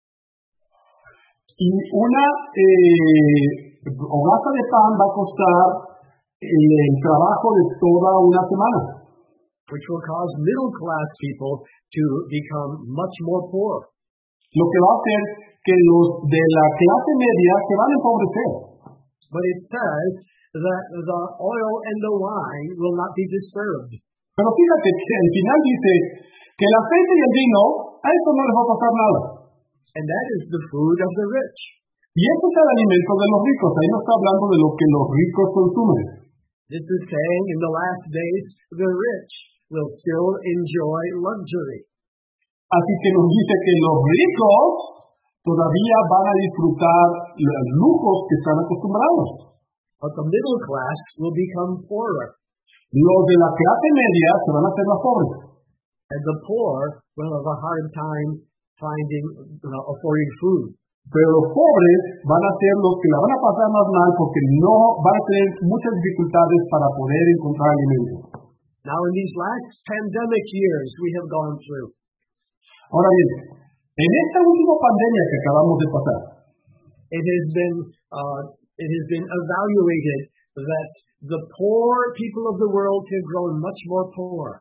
Y una eh, hogaza de pan va a costar el, el trabajo de toda una semana. Which will cause middle class people to become much more poor. Lo que va a hacer que los de la clase media se van a empobrecer. But it says that the oil and the wine will not be disturbed. Pero fíjate que al final dice que el aceite y el vino, a eso no les va a pasar nada. And that is the food of the rich. Y eso es el alimento de los ricos. Ahí no está hablando de lo que los ricos consumen. This is saying in the last days, the rich will still enjoy luxury. Así que nos dice que los ricos todavía van a disfrutar los lujos que están acostumbrados. But the middle class will become poorer. Los de la clase media se van a hacer más pobres. And the poor will have a hard time finding, uh, affording food. Pero los pobres van a ser los que la van a pasar más mal porque no van a tener muchas dificultades para poder encontrar alimentos. Now in these last pandemic years we have gone through, Ahora bien, en esta última pandemia que acabamos de pasar, it has been uh, it has been evaluated that the poor people of the world have grown much more poor.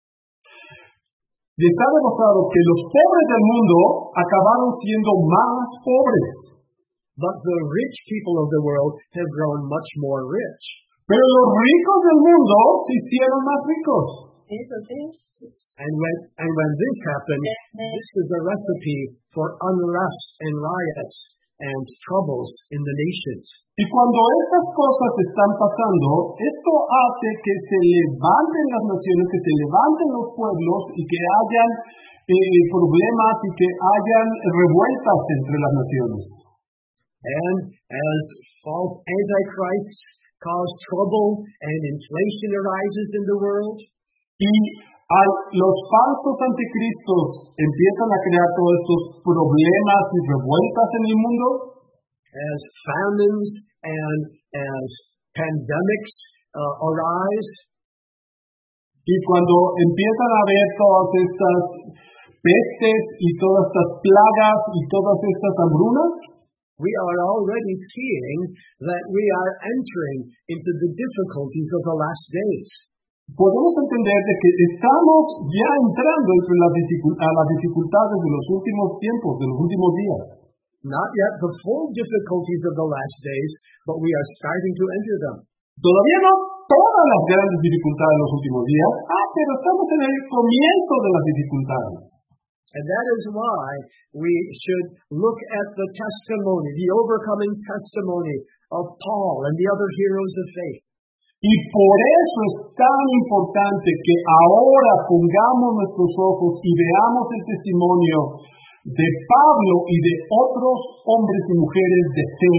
y está demostrado que los pobres del mundo acabaron siendo más pobres. But the rich people of the world have grown much more rich. Pero los ricos del mundo se hicieron más ricos. And when and when this happened, this is a recipe for unrest and riots and troubles in the nations. Y cuando estas cosas están pasando, esto hace que se levanten las naciones, que se levanten los pueblos y que hayan eh, problemas y que hayan revueltas entre las naciones. And as false antichrists cause trouble and inflation arises in the world, y al, los falsos anticristos empiezan a crear todos estos problemas y revueltas en el mundo, as famines and as pandemics uh, arise, y cuando empiezan a haber todas estas pestes y todas estas plagas y todas estas hambrunas, we are already seeing that we are entering into the difficulties of the last days. podemos entender de que estamos ya entrando entre las dificul- a las dificultades de los últimos tiempos, de los últimos días. Not yet the full difficulties of the last days, but we are starting to enter them. Todavía no todas las grandes dificultades de los últimos días, ah, pero estamos en el comienzo de las dificultades. And that is why we should look at the testimony, the overcoming testimony of Paul and the other heroes of faith. Y por eso es tan importante que ahora pongamos nuestros ojos y veamos el testimonio de Pablo y de otros hombres y mujeres de fe.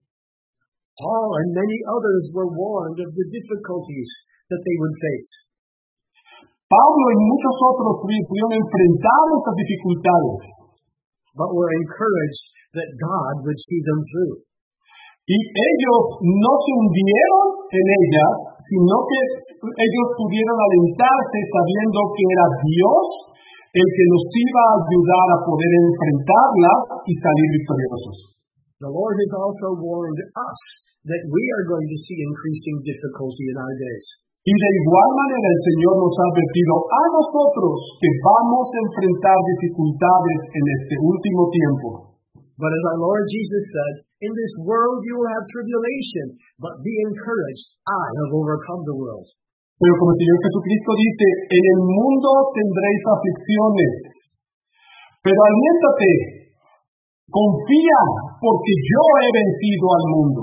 Paul and many others were warned of the difficulties that they would face. Pablo y muchos otros pudieron enfrentar esas dificultades, but were encouraged that God would see them through. y ellos no se hundieron en ellas, sino que ellos pudieron alentarse sabiendo que era Dios el que nos iba a ayudar a poder enfrentarlas y salir victoriosos. The Lord has also warned us that we are going to see increasing difficulty in our days. Y de igual manera el Señor nos ha advertido a nosotros que vamos a enfrentar dificultades en este último tiempo. But as our Lord Jesus said, in this world you will have tribulation, but be encouraged, I have overcome the world. Pero como el Señor Jesucristo dice, en el mundo tendréis aflicciones, pero aliéntate, confía, porque yo he vencido al mundo.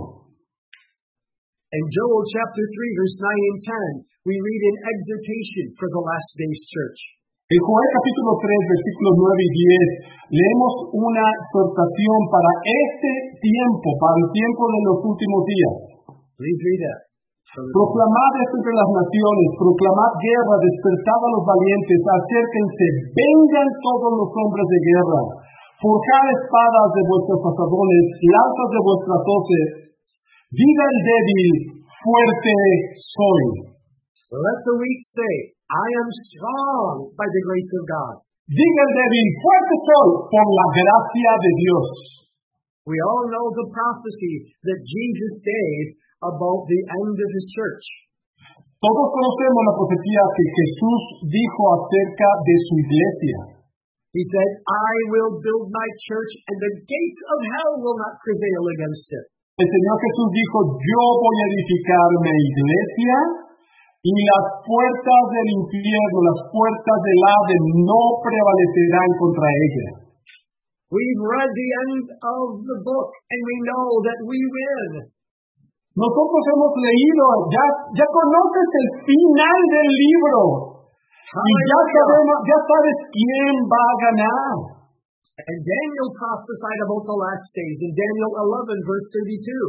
In Joel chapter three, verse nine and ten, we read an exhortation for the last days church. En Joel capítulo tres, versículos nueve y diez, leemos una exhortación para este tiempo, para el tiempo de los últimos días. Please read that. Proclamad esto entre las naciones, proclamad guerra, despertad a los valientes, acérquense, vengan todos los hombres de guerra, forjad espadas de vuestros asadones, lanzas de vuestras hoces, diga el débil, fuerte soy. Let the weak say, I am strong by the grace of God. Diga el débil, fuerte soy por la gracia de Dios. We all know the prophecy that Jesus gave about the end of his church. Todos conocemos la profecía que Jesús dijo acerca de su iglesia. He said, I will build my church and the gates of hell will not prevail against it. El Señor Jesús dijo, yo voy a edificar mi iglesia y las puertas del infierno, las puertas del Hades no prevalecerán contra ella. We've read the end of the book and we know that we win. Nosotros hemos leído, ya, ya conoces el final del libro y ya sabemos, ya sabes quién va a ganar. And Daniel prophesied about the last days in Daniel eleven, verse thirty-two.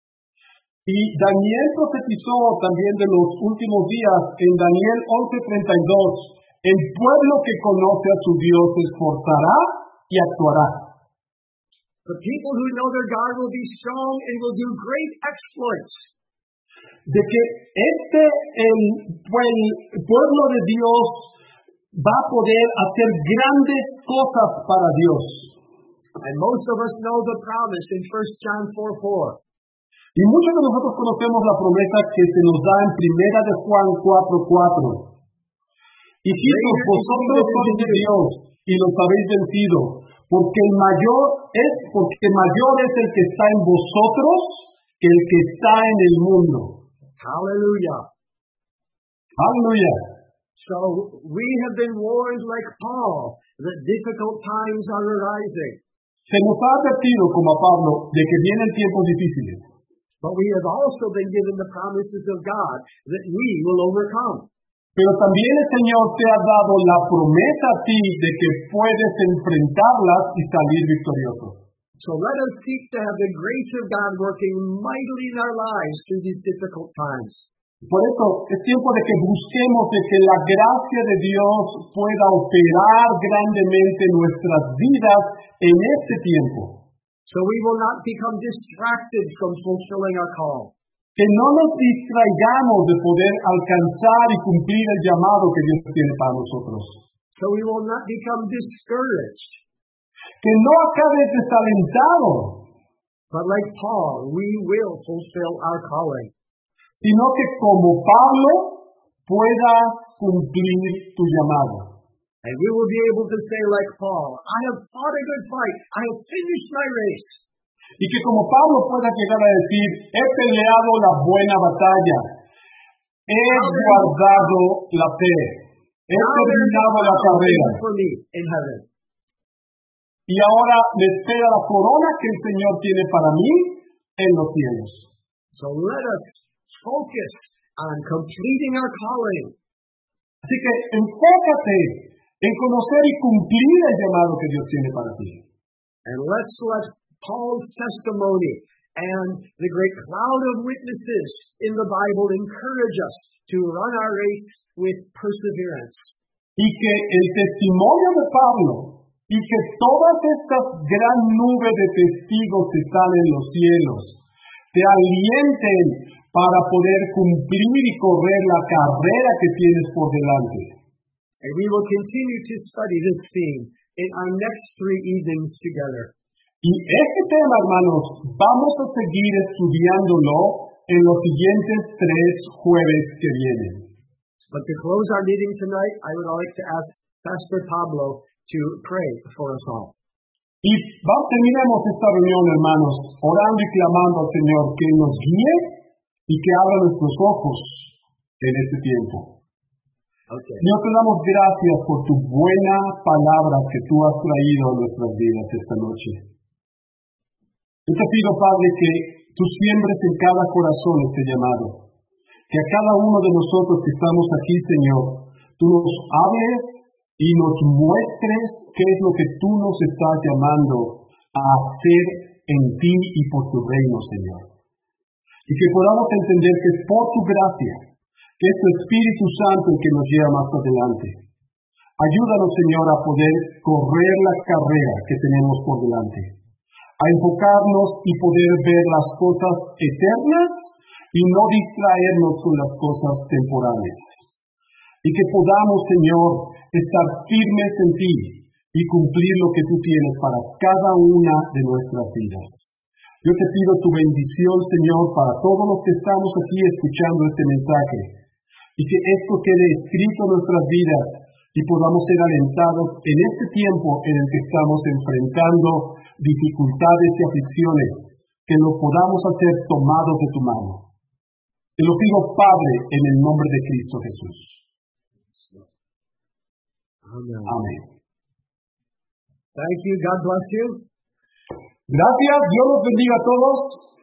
Y Daniel profetizó también de los últimos días en Daniel once treinta y dos. El pueblo que conoce a su Dios se esforzará y actuará. The people who know their God will be strong and will do great exploits. De que este el, el pueblo de Dios va a poder hacer grandes cosas para Dios. And most of us know the promise in First John four four. Y muchos de nosotros conocemos la promesa que se nos da en Primera de Juan cuatro cuatro. Hijitos, vosotros sois de Dios y los habéis vencido, porque el mayor es porque mayor es el que está en vosotros que el que está en el mundo. Hallelujah. Hallelujah. So we have been warned like Paul that difficult times are arising. Se nos ha advertido como a Pablo de que vienen tiempos difíciles. But we have also been given the promises of God that we will overcome. Pero también el Señor te ha dado la promesa a ti de que puedes enfrentarlas y salir victorioso. So let us seek to have the grace of God working mightily in our lives through these difficult times. Por eso es tiempo de que busquemos de que la gracia de Dios pueda operar grandemente en nuestras vidas en este tiempo. So we will not become distracted from fulfilling our call. Que no nos distraigamos de poder alcanzar y cumplir el llamado que Dios tiene para nosotros. So we will not become discouraged. Que no acabes desalentado. But like Paul, we will fulfill our calling. Sino que como Pablo puedas cumplir tu llamado. And we will be able to say like Paul, I have fought a good fight, I have finished my race. Y que como Pablo pueda llegar a decir, he peleado la buena batalla, he guardado la fe, he terminado la carrera. Y ahora me espera la corona que el Señor tiene para mí en los cielos. So let us focus on completing our calling. Así que enfócate en conocer y cumplir el llamado que Dios tiene para ti. And let's let Paul's testimony and the great cloud of witnesses in the Bible encourage us to run our race with perseverance. Y que el testimonio de Pablo y que todas estas gran nubes de testigos que están en los cielos te alienten para poder cumplir y correr la carrera que tienes por delante. And we will continue to study this theme in our next three evenings together. Y este tema, hermanos, vamos a seguir estudiándolo en los siguientes tres jueves que vienen. But to close our meeting tonight, I would like to ask Pastor Pablo to pray for us all. Y vamos, terminemos esta reunión, hermanos, orando y clamando al Señor que nos guíe y que abra nuestros ojos en este tiempo. Okay. Señor, te damos gracias por tu buena palabra que tú has traído a nuestras vidas esta noche. Yo te pido, Padre, que tú siembres en cada corazón este llamado. Que a cada uno de nosotros que estamos aquí, Señor, tú nos hables y nos muestres qué es lo que tú nos estás llamando a hacer en ti y por tu reino, Señor. Y que podamos entender que es por tu gracia, que es tu Espíritu Santo el que nos lleva más adelante. Ayúdanos, Señor, a poder correr la carrera que tenemos por delante, a enfocarnos y poder ver las cosas eternas y no distraernos con las cosas temporales. Y que podamos, Señor, estar firmes en ti y cumplir lo que tú tienes para cada una de nuestras vidas. Yo te pido tu bendición, Señor, para todos los que estamos aquí escuchando este mensaje, y que esto quede escrito en nuestras vidas y podamos ser alentados en este tiempo en el que estamos enfrentando dificultades y aflicciones, que lo podamos hacer tomados de tu mano. Te lo pido, Padre, en el nombre de Cristo Jesús. Amen. Amén. Thank you. God bless you. Gracias. Dios los bendiga a todos.